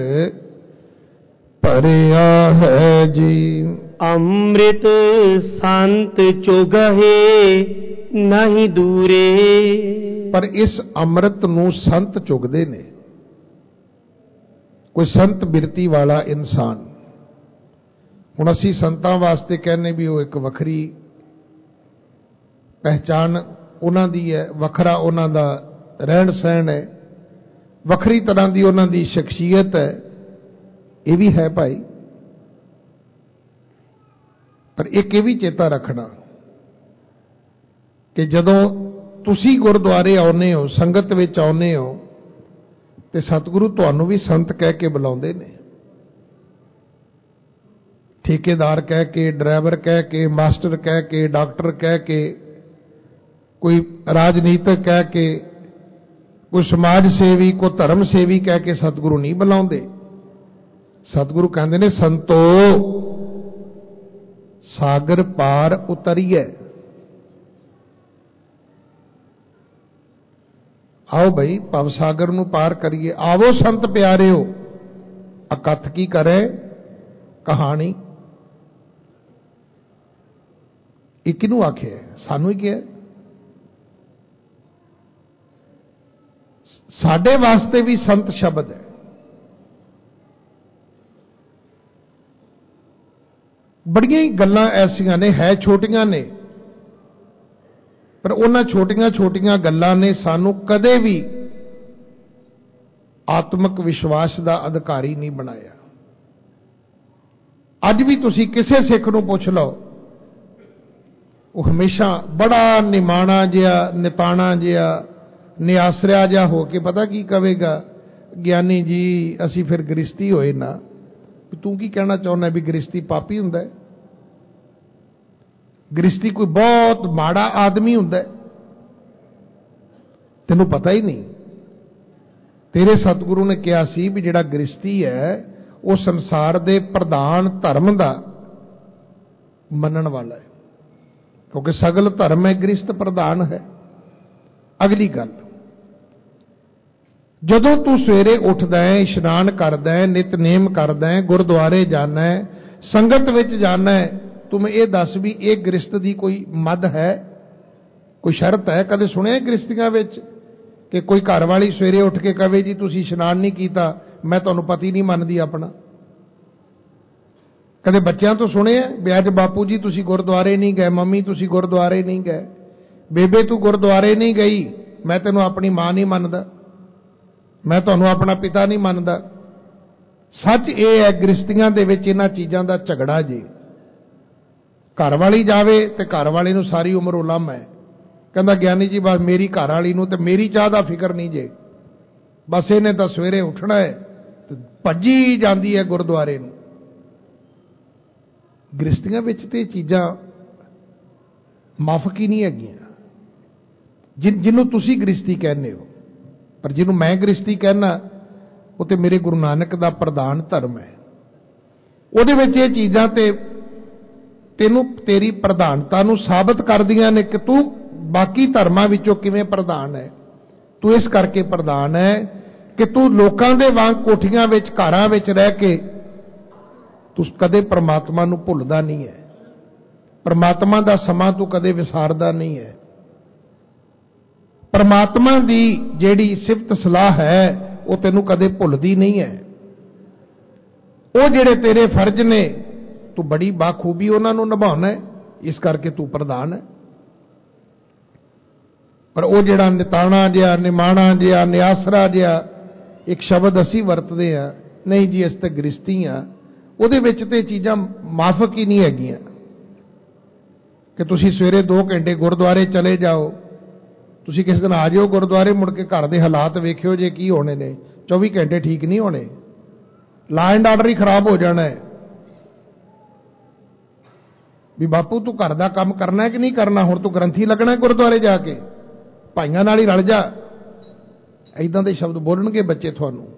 भरिया है जी। अमृत संत चुगहे नहीं दूरे। पर इस अमृत नूं संत चुगदे ने। कोई संत बिरती वाला इंसान, हुण असीं संतां वास्ते कहने भी वो एक वखरी पहचान उन्हां दी है, वखरा उन्हां दा रहन सहन है, वखरी तरह की उन्हां दी शख्सियत है। ये भी है भाई, पर एक ये भी चेता रखना कि जदों तुसी गुरुद्वारे आउंदे हो, संगत विच आउंदे हो, ते सतगुरु तुहानूं भी संत कह के बुलाउंदे ने। ठेकेदार कह के, ड्राइवर कह के, मास्टर कह के, डॉक्टर कह के, कोई राजनीतिक कह के, कोई समाज सेवी, कोई धर्म सेवी कह के सतगुरु नहीं बुलाउंदे। सतगुरु कहते ने संतो सागर पार उतरिए। आओ भाई भव सागर नूं पार करिए। आवो संत प्यारिओ, अकथ की करे कहानी। ये किनू आखे? सानू ही किया। साडे वास्ते भी संत शब्द है। बड़ियां ही गल्लां ऐसियां ने, है छोटियां ने, पर उन्हां छोटियां छोटियां गल्लां ने सानू कदे भी आत्मक विश्वास का अधिकारी नहीं बनाया। अज भी तुसी किसे सिख नूं पुछ लो, वो हमेशा बड़ा निमाणा जिहा, निताणा जिहा, निआसरिया जिहा हो के पता की कहेगा, ज्ञानी जी असी फिर गृहस्थी होए ना। तू की कहना चाहुंदा भी गृहस्थी पापी हुंदा है? गृहस्थी कोई बहुत माड़ा आदमी हुंदा है? तेनू पता ही नहीं। तेरे सतगुरु ने कहा सी भी जिहड़ा गृहस्थी है वो संसार दे प्रधान धर्म दा मनण वाला है, क्योंकि सगल धर्म है गृहस्थ प्रधान है। अगली गल, जदों तू सवेरे उठदा है, इशनान करदा है, नितनेम करदा है, गुरुद्वारे जाना है, संगत विच जाना है, तुम ये दस भी एक गृहस्थ की कोई मद है, कोई शर्त है? कदे सुने गृहस्थियां विच कि कोई घर वाली सवेरे उठ के कहे जी तुसीं इशनान नहीं कीता, मैं तुहानूं पति नहीं मनदी अपना? कदे बच्चों तो सुने भी अज बापू जी तुसीं गुरुद्वारे नहीं गए, मम्मी तुसीं गुरुद्वारे नहीं गए, बेबे तू गुरुद्वारे नहीं गई, मैं तेनों अपनी मां नहीं मनदा, मैं तुहानूं अपना पिता नहीं मनदा। सच ये है गृहस्थियां दे विच इन्हां चीज़ां दा झगड़ा जी। घर वाली जावे ते घर वाले नूं सारी उम्र उलम है, कहंदा ज्ञानी जी बस मेरी घर वाली नूं ते मेरी चाह दा फिक्र नहीं जे, बस इहने तां सवेरे उठना है, ਭੱਜੀ ਜਾਂਦੀ ਹੈ ਗੁਰਦੁਆਰੇ ਨੂੰ। ਗ੍ਰਸਤੀਆਂ ਵਿੱਚ ਤੇ ਚੀਜ਼ਾਂ ਮਾਫਕ ਹੀ ਨਹੀਂ ਹੈਗੀਆਂ। ਜਿਨ ਜਿਹਨੂੰ ਤੁਸੀਂ ਗ੍ਰਸਤੀ ਕਹਿੰਦੇ ਹੋ, ਪਰ ਜਿਹਨੂੰ ਮੈਂ ਗ੍ਰਸਤੀ ਕਹਿੰਦਾ ਉਹ ਤੇ ਮੇਰੇ ਗੁਰੂ ਨਾਨਕ ਦਾ ਪ੍ਰਧਾਨ ਧਰਮ ਹੈ। ਉਹਦੇ ਵਿੱਚ ਇਹ ਚੀਜ਼ਾਂ ਤੇ ਤੈਨੂੰ ਤੇਰੀ ਪ੍ਰਧਾਨਤਾ ਨੂੰ ਸਾਬਤ ਕਰਦੀਆਂ ਨੇ ਕਿ ਤੂੰ ਬਾਕੀ ਧਰਮਾਂ ਵਿੱਚੋਂ ਕਿਵੇਂ ਪ੍ਰਧਾਨ ਹੈ। ਤੂੰ ਇਸ ਕਰਕੇ ਪ੍ਰਧਾਨ ਹੈ ਕਿ ਤੂੰ ਲੋਕਾਂ ਦੇ ਵਾਂਗ ਕੋਠੀਆਂ ਵਿੱਚ, ਘਰਾਂ ਵਿੱਚ ਰਹਿ ਕੇ ਤੂੰ ਕਦੇ ਪਰਮਾਤਮਾ ਨੂੰ ਭੁੱਲਦਾ ਨਹੀਂ ਹੈ। ਪਰਮਾਤਮਾ ਦਾ ਸਮਾਂ ਤੂੰ ਕਦੇ ਵਿਸਾਰਦਾ ਨਹੀਂ ਹੈ। ਪਰਮਾਤਮਾ ਦੀ ਜਿਹੜੀ ਸਿਫਤ ਸਲਾਹ ਹੈ ਉਹ ਤੈਨੂੰ ਕਦੇ ਭੁੱਲਦੀ ਨਹੀਂ ਹੈ। ਉਹ ਜਿਹੜੇ ਤੇਰੇ ਫਰਜ਼ ਨੇ ਤੂੰ ਬੜੀ ਬਾਖੂਬੀ ਉਹਨਾਂ ਨੂੰ ਨਿਭਾਉਣਾ ਹੈ, ਇਸ ਕਰਕੇ ਤੂੰ ਪ੍ਰਧਾਨ ਹੈ। ਪਰ ਉਹ ਜਿਹੜਾ ਨਿਤਾਣਾ ਜਿਹਾ, ਨਿਮਾਣਾ ਜਿਹਾ, ਨਿਆਸਰਾ ਜਿਹਾ ਇੱਕ ਸ਼ਬਦ ਅਸੀਂ ਵਰਤਦੇ ਹਾਂ, ਨਹੀਂ ਜੀ ਅਸੀਂ ਤਾਂ ਗ੍ਰਸਤੀ ਹਾਂ, ਉਹਦੇ ਵਿੱਚ ਤੇ ਚੀਜ਼ਾਂ ਮਾਫਕ ਹੀ ਨਹੀਂ ਹੈਗੀਆਂ। ਕਿ ਤੁਸੀਂ ਸਵੇਰੇ ਦੋ ਘੰਟੇ ਗੁਰਦੁਆਰੇ ਚਲੇ ਜਾਓ, ਤੁਸੀਂ ਕਿਸੇ ਦਿਨ ਆ ਜਾਓ ਗੁਰਦੁਆਰੇ, ਮੁੜ ਕੇ ਘਰ ਦੇ ਹਾਲਾਤ ਵੇਖਿਓ ਜੇ ਕੀ ਹੋਣੇ ਨੇ। ਚੌਵੀ ਘੰਟੇ ਠੀਕ ਨਹੀਂ ਹੋਣੇ, ਲਾ ਐਂਡ ਆਰਡਰ ਹੀ ਖਰਾਬ ਹੋ ਜਾਣਾ ਹੈ। ਵੀ ਬਾਪੂ ਤੂੰ ਘਰ ਦਾ ਕੰਮ ਕਰਨਾ ਕਿ ਨਹੀਂ ਕਰਨਾ, ਹੁਣ ਤੂੰ ਗ੍ਰੰਥੀ ਲੱਗਣਾ ਗੁਰਦੁਆਰੇ ਜਾ ਕੇ, ਭਾਈਆਂ ਨਾਲ ਹੀ ਰਲ ਜਾ। ਐਦਾਂ ਦੇ ਸ਼ਬਦ ਬੋਲਣਗੇ ਬੱਚੇ ਤੁਹਾਨੂੰ।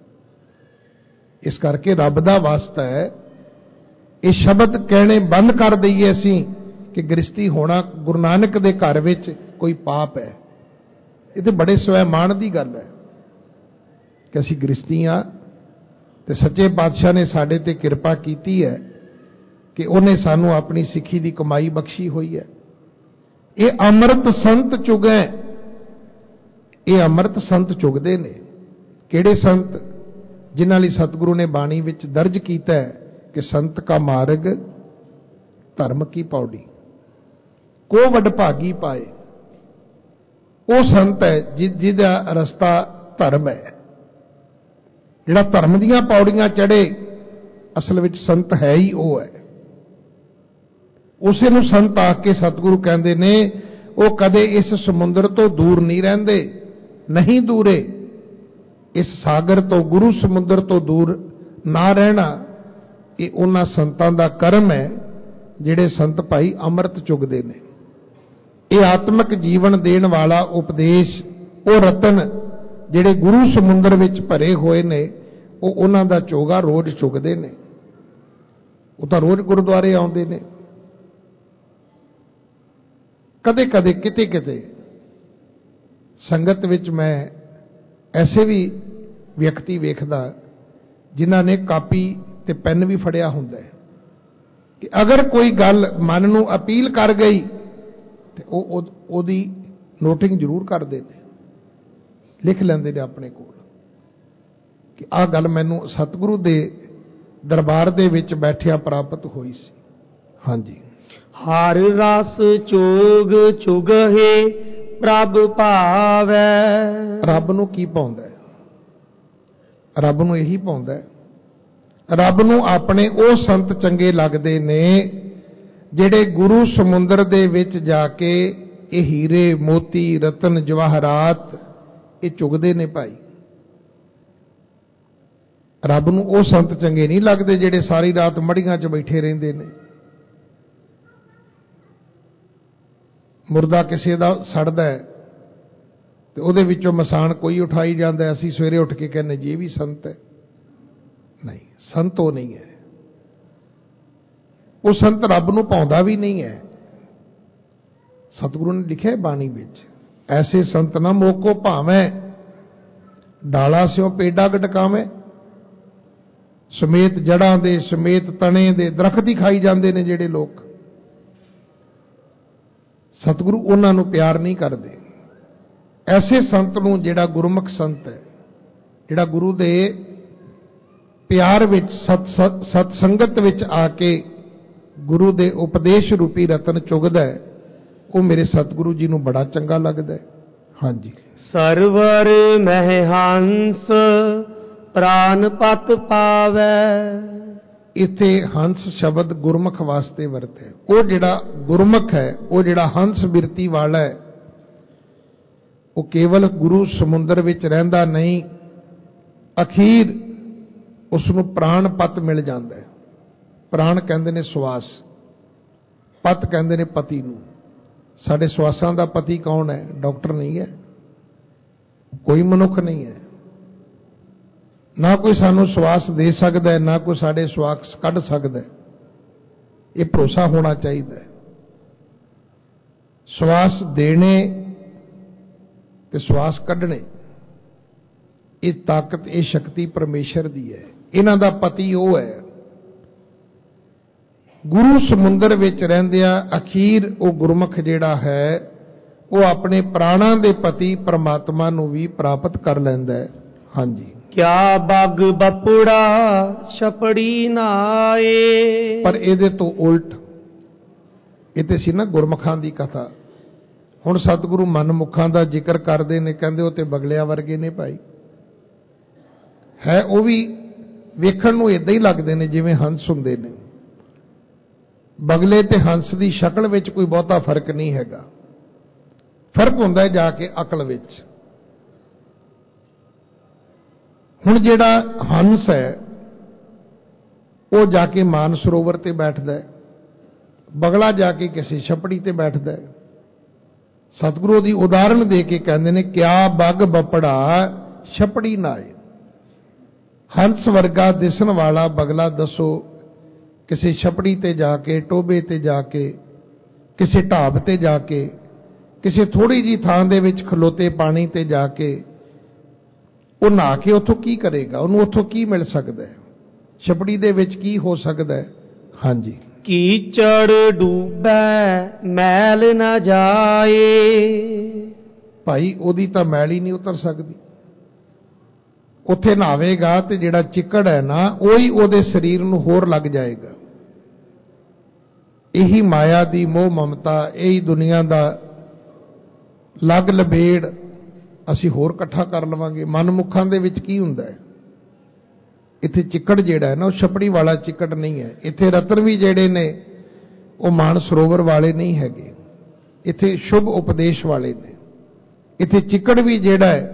ਇਸ ਕਰਕੇ ਰੱਬ ਦਾ ਵਾਸਤਾ ਹੈ ਇਹ ਸ਼ਬਦ ਕਹਿਣੇ ਬੰਦ ਕਰ ਦਈਏ ਅਸੀਂ ਕਿ ਗ੍ਰਸਤੀ ਹੋਣਾ ਗੁਰੂ ਨਾਨਕ ਦੇ ਘਰ ਵਿੱਚ ਕੋਈ ਪਾਪ ਹੈ। ਇਹ ਤੇ ਬੜੇ ਸਵੈਮਾਣ ਦੀ ਗੱਲ ਹੈ ਕਿ ਅਸੀਂ ਗ੍ਰਸਤੀ ਹਾਂ ਤੇ ਸੱਚੇ ਪਾਤਸ਼ਾਹ ਨੇ ਸਾਡੇ ਤੇ ਕਿਰਪਾ ਕੀਤੀ ਹੈ ਕਿ ਉਹਨੇ ਸਾਨੂੰ ਆਪਣੀ ਸਿੱਖੀ ਦੀ ਕਮਾਈ ਬਖਸ਼ੀ ਹੋਈ ਹੈ। ਇਹ ਅੰਮ੍ਰਿਤ ਸੰਤ ਚੁਗੈ, ਇਹ ਅੰਮ੍ਰਿਤ ਸੰਤ ਚੁਗਦੇ ਨੇ। ਕਿਹੜੇ ਸੰਤ? ਜਿਨ੍ਹਾਂ ਲਈ ਸਤਿਗੁਰੂ ਨੇ ਬਾਣੀ ਵਿੱਚ ਦਰਜ ਕੀਤਾ ਹੈ ਕਿ ਸੰਤ ਕਾ ਮਾਰਗ ਧਰਮ ਕੀ ਪੌੜੀ, ਕੋ ਵੱਡ ਭਾਗੀ ਪਾਏ। ਉਹ ਸੰਤ ਹੈ ਜਿਹਦਾ ਰਸਤਾ ਧਰਮ ਹੈ, ਜਿਹੜਾ ਧਰਮ ਦੀਆਂ ਪੌੜੀਆਂ ਚੜੇ। ਅਸਲ ਵਿੱਚ ਸੰਤ ਹੈ ਹੀ ਉਹ ਹੈ। ਉਸੇ ਨੂੰ ਸੰਤ ਆ ਕੇ ਸਤਿਗੁਰੂ ਕਹਿੰਦੇ ਨੇ ਉਹ ਕਦੇ ਇਸ ਸਮੁੰਦਰ ਤੋਂ ਦੂਰ ਨਹੀਂ ਰਹਿੰਦੇ, ਨਹੀਂ ਦੂਰੇ। ਇਸ ਸਾਗਰ ਤੋਂ, ਗੁਰੂ ਸਮੁੰਦਰ ਤੋਂ ਦੂਰ ਨਾ ਰਹਿਣਾ ਇਹ ਉਹਨਾਂ ਸੰਤਾਂ ਦਾ ਕਰਮ ਹੈ ਜਿਹੜੇ ਸੰਤ ਭਾਈ ਅੰਮ੍ਰਿਤ ਚੁਗਦੇ ਨੇ। ਇਹ ਆਤਮਿਕ ਜੀਵਨ ਦੇਣ ਵਾਲਾ ਉਪਦੇਸ਼, ਉਹ ਰਤਨ ਜਿਹੜੇ ਗੁਰੂ ਸਮੁੰਦਰ ਵਿੱਚ ਭਰੇ ਹੋਏ ਨੇ, ਉਹ ਉਹਨਾਂ ਦਾ ਚੋਗਾ ਰੋਜ਼ ਚੁਗਦੇ ਨੇ। ਉਹ ਤਾਂ ਰੋਜ਼ ਗੁਰਦੁਆਰੇ ਆਉਂਦੇ ਨੇ। ਕਦੇ ਕਦੇ ਕਿਤੇ ਕਿਤੇ ਸੰਗਤ ਵਿੱਚ ਮੈਂ ਐਸੇ ਵੀ ਵਿਅਕਤੀ ਵੇਖਦਾ ਜਿਨ੍ਹਾਂ ਨੇ ਕਾਪੀ ਤੇ ਪੈਨ ਵੀ ਫੜਿਆ ਹੁੰਦਾ ਹੈ ਕਿ ਅਗਰ ਕੋਈ ਗੱਲ ਮਨ ਨੂੰ ਅਪੀਲ ਕਰ ਗਈ ਤੇ ਉਹ ਉਹਦੀ ਨੋਟਿੰਗ ਜ਼ਰੂਰ ਕਰਦੇ ਨੇ, ਲਿਖ ਲੈਂਦੇ ਨੇ ਆਪਣੇ ਕੋਲ ਕਿ ਆਹ ਗੱਲ ਮੈਨੂੰ ਸਤਿਗੁਰੂ ਦੇ ਦਰਬਾਰ ਦੇ ਵਿੱਚ ਬੈਠਿਆ ਪ੍ਰਾਪਤ ਹੋਈ ਸੀ। ਹਾਂਜੀ। ਹਰ ਰਸ ਚੋਗ ਚੁਗਹਿ ਪ੍ਰਭ ਭਾਵੈ। ਰੱਬ ਨੂੰ ਕੀ ਪਾਉਂਦਾ ਹੈ? ਰੱਬ ਨੂੰ ਇਹੀ ਪਾਉਂਦਾ ਹੈ। ਰੱਬ ਨੂੰ ਆਪਣੇ ਉਹ ਸੰਤ ਚੰਗੇ ਲੱਗਦੇ ਨੇ ਜਿਹੜੇ ਗੁਰੂ ਸਮੁੰਦਰ ਦੇ ਵਿੱਚ ਜਾ ਕੇ ਇਹ ਹੀਰੇ, ਮੋਤੀ, ਰਤਨ, ਜਵਾਹਰਾਤ ਇਹ ਚੁਗਦੇ ਨੇ ਭਾਈ। ਰੱਬ ਨੂੰ ਉਹ ਸੰਤ ਚੰਗੇ ਨਹੀਂ ਲੱਗਦੇ ਜਿਹੜੇ ਸਾਰੀ ਰਾਤ ਮੜੀਆਂ 'ਚ ਬੈਠੇ ਰਹਿੰਦੇ ਨੇ। ਮੁਰਦਾ ਕਿਸੇ ਦਾ ਸੜਦਾ ਹੈ ਤੇ ਉਹਦੇ ਵਿੱਚੋਂ ਮਸਾਣ ਕੋਈ ਉਠਾਈ ਜਾਂਦਾ, ਅਸੀਂ ਸਵੇਰੇ ਉੱਠ ਕੇ ਕਹਿੰਦੇ ਜੀ ਇਹ ਵੀ ਸੰਤ ਹੈ। ਨਹੀਂ, ਸੰਤ ਉਹ ਨਹੀਂ ਹੈ। ਉਹ ਸੰਤ ਰੱਬ ਨੂੰ ਭਾਉਂਦਾ ਵੀ ਨਹੀਂ ਹੈ। ਸਤਿਗੁਰੂ ਨੇ ਲਿਖਿਆ ਬਾਣੀ ਵਿੱਚ, ਐਸੇ ਸੰਤ ਨਾ ਮੋਕੋ ਭਾਵੇਂ, ਡਾਲਾ ਸਿਓ ਪੇਡਾ ਗਟਕਾਵੇਂ। ਸਮੇਤ ਜੜਾਂ ਦੇ, ਸਮੇਤ ਤਣੇ ਦੇ ਦਰਖਤ ਹੀ ਖਾਈ ਜਾਂਦੇ ਨੇ ਜਿਹੜੇ ਲੋਕ। ਸਤਿਗੁਰੂ ਉਹਨਾਂ ਨੂੰ ਪਿਆਰ ਨਹੀਂ ਕਰਦੇ। ਐਸੇ ਸੰਤ ਨੂੰ, ਜਿਹੜਾ ਗੁਰਮੁਖ ਸੰਤ ਹੈ, ਜਿਹੜਾ ਗੁਰੂ ਦੇ ਪਿਆਰ ਵਿੱਚ, ਸਤ ਸਤ ਸੰਗਤ ਵਿੱਚ ਆ ਕੇ ਗੁਰੂ ਦੇ ਉਪਦੇਸ਼ ਰੂਪੀ ਰਤਨ ਚੁਗਦਾ ਹੈ, ਉਹ ਮੇਰੇ ਸਤਿਗੁਰੂ ਜੀ ਨੂੰ ਬੜਾ ਚੰਗਾ ਲੱਗਦਾ ਹੈ। ਹਾਂਜੀ। ਸਰਵਰ ਮਹਿ ਹੰਸ ਪ੍ਰਾਨ ਪਤ ਪਾਵੈ। ਇੱਥੇ ਹੰਸ ਸ਼ਬਦ ਗੁਰਮੁਖ ਵਾਸਤੇ ਵਰਤਿਆ। ਉਹ ਜਿਹੜਾ ਗੁਰਮੁਖ ਹੈ, ਉਹ ਜਿਹੜਾ ਹੰਸ ਬਿਰਤੀ ਵਾਲਾ ਹੈ, ਉਹ ਕੇਵਲ ਗੁਰੂ ਸਮੁੰਦਰ ਵਿੱਚ ਰਹਿੰਦਾ ਨਹੀਂ, ਅਖੀਰ ਉਸ ਨੂੰ ਪ੍ਰਾਣ ਪਤ ਮਿਲ ਜਾਂਦਾ ਹੈ। ਪ੍ਰਾਣ ਕਹਿੰਦੇ ਨੇ ਸਵਾਸ, ਪਤ ਕਹਿੰਦੇ ਨੇ ਪਤੀ ਨੂੰ। ਸਾਡੇ ਸਵਾਸਾਂ ਦਾ ਪਤੀ ਕੌਣ ਹੈ? ਡਾਕਟਰ ਨਹੀਂ ਹੈ, ਕੋਈ ਮਨੁੱਖ ਨਹੀਂ ਹੈ। ਨਾ ਕੋਈ ਸਾਨੂੰ ਸਵਾਸ ਦੇ ਸਕਦਾ ਹੈ, ਨਾ ਕੋਈ ਸਾਡੇ ਸਵਾਸ ਕੱਢ ਸਕਦਾ ਹੈ। ਇਹ ਭਰੋਸਾ ਹੋਣਾ ਚਾਹੀਦਾ ਹੈ। ਸਵਾਸ ਦੇਣੇ ਤੇ ਸਵਾਸ ਕੱਢਣੇ, ਇਹ ਤਾਕਤ, ਇਹ ਸ਼ਕਤੀ ਪਰਮੇਸ਼ਰ ਦੀ ਹੈ। ਇਹਨਾਂ ਦਾ ਪਤੀ ਉਹ ਹੈ। ਗੁਰੂ ਸਮੁੰਦਰ ਵਿੱਚ ਰਹਿੰਦਿਆਂ ਅਖੀਰ ਉਹ ਗੁਰਮੁਖ ਜਿਹੜਾ ਹੈ ਉਹ ਆਪਣੇ ਪ੍ਰਾਣਾਂ ਦੇ ਪਤੀ ਪਰਮਾਤਮਾ ਨੂੰ ਵੀ ਪ੍ਰਾਪਤ ਕਰ ਲੈਂਦਾ ਹੈ। ਹਾਂਜੀ। ਕਿਆ ਬਗ ਬਪੜਾ ਛਪੜੀ ਨਾਏ। ਪਰ ਇਹਦੇ ਤੋਂ ਉਲਟ, ਇਹ ਤੇ ਸੀ ਨਾ ਗੁਰਮੁਖਾਂ ਦੀ ਕਥਾ। ਹੁਣ ਸਤਿਗੁਰੂ ਮਨਮੁਖਾਂ ਦਾ ਜ਼ਿਕਰ ਕਰਦੇ ਨੇ, ਕਹਿੰਦੇ ਉਹ ਤੇ ਬਗਲਿਆਂ ਵਰਗੇ ਨੇ ਭਾਈ। ਹੈ ਉਹ ਵੀ ਵੇਖਣ ਨੂੰ ਇਦਾਂ ਹੀ ਲੱਗਦੇ ਨੇ ਜਿਵੇਂ ਹੰਸ ਹੁੰਦੇ ਨੇ। ਬਗਲੇ ਤੇ ਹੰਸ ਦੀ ਸ਼ਕਲ ਵਿੱਚ ਕੋਈ ਬਹੁਤਾ ਫਰਕ ਨਹੀਂ ਹੈਗਾ। ਫਰਕ ਹੁੰਦਾ ਹੈ ਜਾ ਕੇ ਅਕਲ ਵਿੱਚ। ਹੁਣ ਜਿਹੜਾ ਹੰਸ ਹੈ ਉਹ ਜਾ ਕੇ ਮਾਨ ਸਰੋਵਰ ਤੇ ਬੈਠਦਾ ਹੈ, ਬਗਲਾ ਜਾ ਕੇ ਕਿਸੇ ਛਪੜੀ ਤੇ ਬੈਠਦਾ ਹੈ। ਸਤਿਗੁਰੂ ਦੀ ਉਦਾਹਰਣ ਦੇ ਕੇ ਕਹਿੰਦੇ ਨੇ, ਕਿਆ ਬਗ ਬਪੜਾ ਛਪੜੀ ਨਾਏ। ਹੰਸ ਵਰਗਾ ਦਿਸਣ ਵਾਲਾ ਬਗਲਾ ਦੱਸੋ ਕਿਸੇ ਛਪੜੀ ਤੇ ਜਾ ਕੇ, ਟੋਬੇ ਤੇ ਜਾ ਕੇ, ਕਿਸੇ ਢਾਬ ਤੇ ਜਾ ਕੇ, ਕਿਸੇ ਥੋੜੀ ਜੀ ਥਾਂ ਦੇ ਵਿੱਚ ਖਲੋਤੇ ਪਾਣੀ ਤੇ ਜਾ ਕੇ ਉਹ ਨਹਾ ਕੇ ਉੱਥੋਂ ਕੀ ਕਰੇਗਾ? ਉਹਨੂੰ ਉੱਥੋਂ ਕੀ ਮਿਲ ਸਕਦਾ ਹੈ? ਛਪੜੀ ਦੇ ਵਿੱਚ ਕੀ ਹੋ ਸਕਦਾ ਹੈ? ਹਾਂਜੀ। ਕੀਚੜ ਡੂਬੈ ਮੈਲ ਨਾ ਜਾਏ। ਭਾਈ ਉਹਦੀ ਤਾਂ ਮੈਲ ਹੀ ਨਹੀਂ ਉਤਰ ਸਕਦੀ। ਉੱਥੇ ਨਹਾਵੇਗਾ ਤੇ ਜਿਹੜਾ ਚਿੱਕੜ ਹੈ ਨਾ, ਉਹੀ ਉਹਦੇ ਸਰੀਰ ਨੂੰ ਹੋਰ ਲੱਗ ਜਾਏਗਾ। ਇਹੀ ਮਾਇਆ ਦੀ ਮੋਹ ਮਮਤਾ, ਇਹੀ ਦੁਨੀਆ ਦਾ ਲੱਗ ਲਬੇੜ ਅਸੀਂ ਹੋਰ ਇਕੱਠਾ ਕਰ ਲਵਾਂਗੇ। ਮਨਮੁਖਾਂ ਦੇ ਵਿੱਚ ਕੀ ਹੁੰਦਾ ਹੈ? ਇੱਥੇ ਚਿੱਕੜ ਜਿਹੜਾ ਹੈ ਨਾ, ਉਹ ਛਪੜੀ ਵਾਲਾ ਚਿੱਕੜ ਨਹੀਂ ਹੈ। ਇੱਥੇ ਰਤਨ ਵੀ ਜਿਹੜੇ ਨੇ ਉਹ ਮਾਨ ਸਰੋਵਰ ਵਾਲੇ ਨਹੀਂ ਹੈਗੇ। ਇੱਥੇ ਸ਼ੁਭ ਉਪਦੇਸ਼ ਵਾਲੇ ਨੇ। ਇੱਥੇ ਚਿੱਕੜ ਵੀ ਜਿਹੜਾ ਹੈ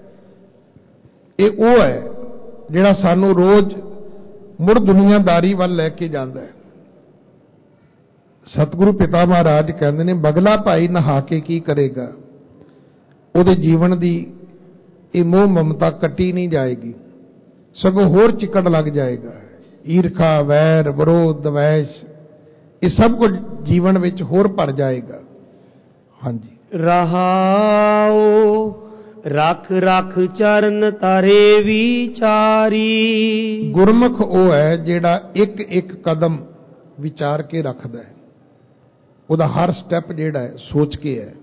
ਇਹ ਉਹ ਹੈ ਜਿਹੜਾ ਸਾਨੂੰ ਰੋਜ਼ ਮੁੜ ਦੁਨੀਆਦਾਰੀ ਵੱਲ ਲੈ ਕੇ ਜਾਂਦਾ ਹੈ। ਸਤਿਗੁਰੂ ਪਿਤਾ ਮਹਾਰਾਜ ਕਹਿੰਦੇ ਨੇ, ਬਗਲਾ ਭਾਈ ਨਹਾ ਕੇ ਕੀ ਕਰੇਗਾ? ਉਹਦੇ ਜੀਵਨ ਦੀ ਇਹ ਮੋਹ ਮਮਤਾ ਕੱਟੀ ਨਹੀਂ ਜਾਏਗੀ, ਸਗੋਂ ਹੋਰ ਚਿੱਕੜ ਲੱਗ ਜਾਏਗਾ। ਈਰਖਾ, ਵੈਰ, ਵਿਰੋਧ, ਦਵੈਸ਼, ਇਹ ਸਭ ਕੁਝ ਜੀਵਨ ਵਿੱਚ ਹੋਰ ਭਰ ਜਾਏਗਾ। ਹਾਂਜੀ। ਰਹਾਉ ਰਖ ਰਖ ਚਰਨ ਤਾਰੇ ਵਿਚਾਰੀ। ਗੁਰਮੁਖ ਉਹ ਹੈ ਜਿਹੜਾ ਇੱਕ ਇੱਕ ਕਦਮ ਵਿਚਾਰ ਕੇ ਰੱਖਦਾ ਹੈ। ਉਹਦਾ ਹਰ ਸਟੈਪ ਜਿਹੜਾ ਹੈ ਸੋਚ ਕੇ ਹੈ।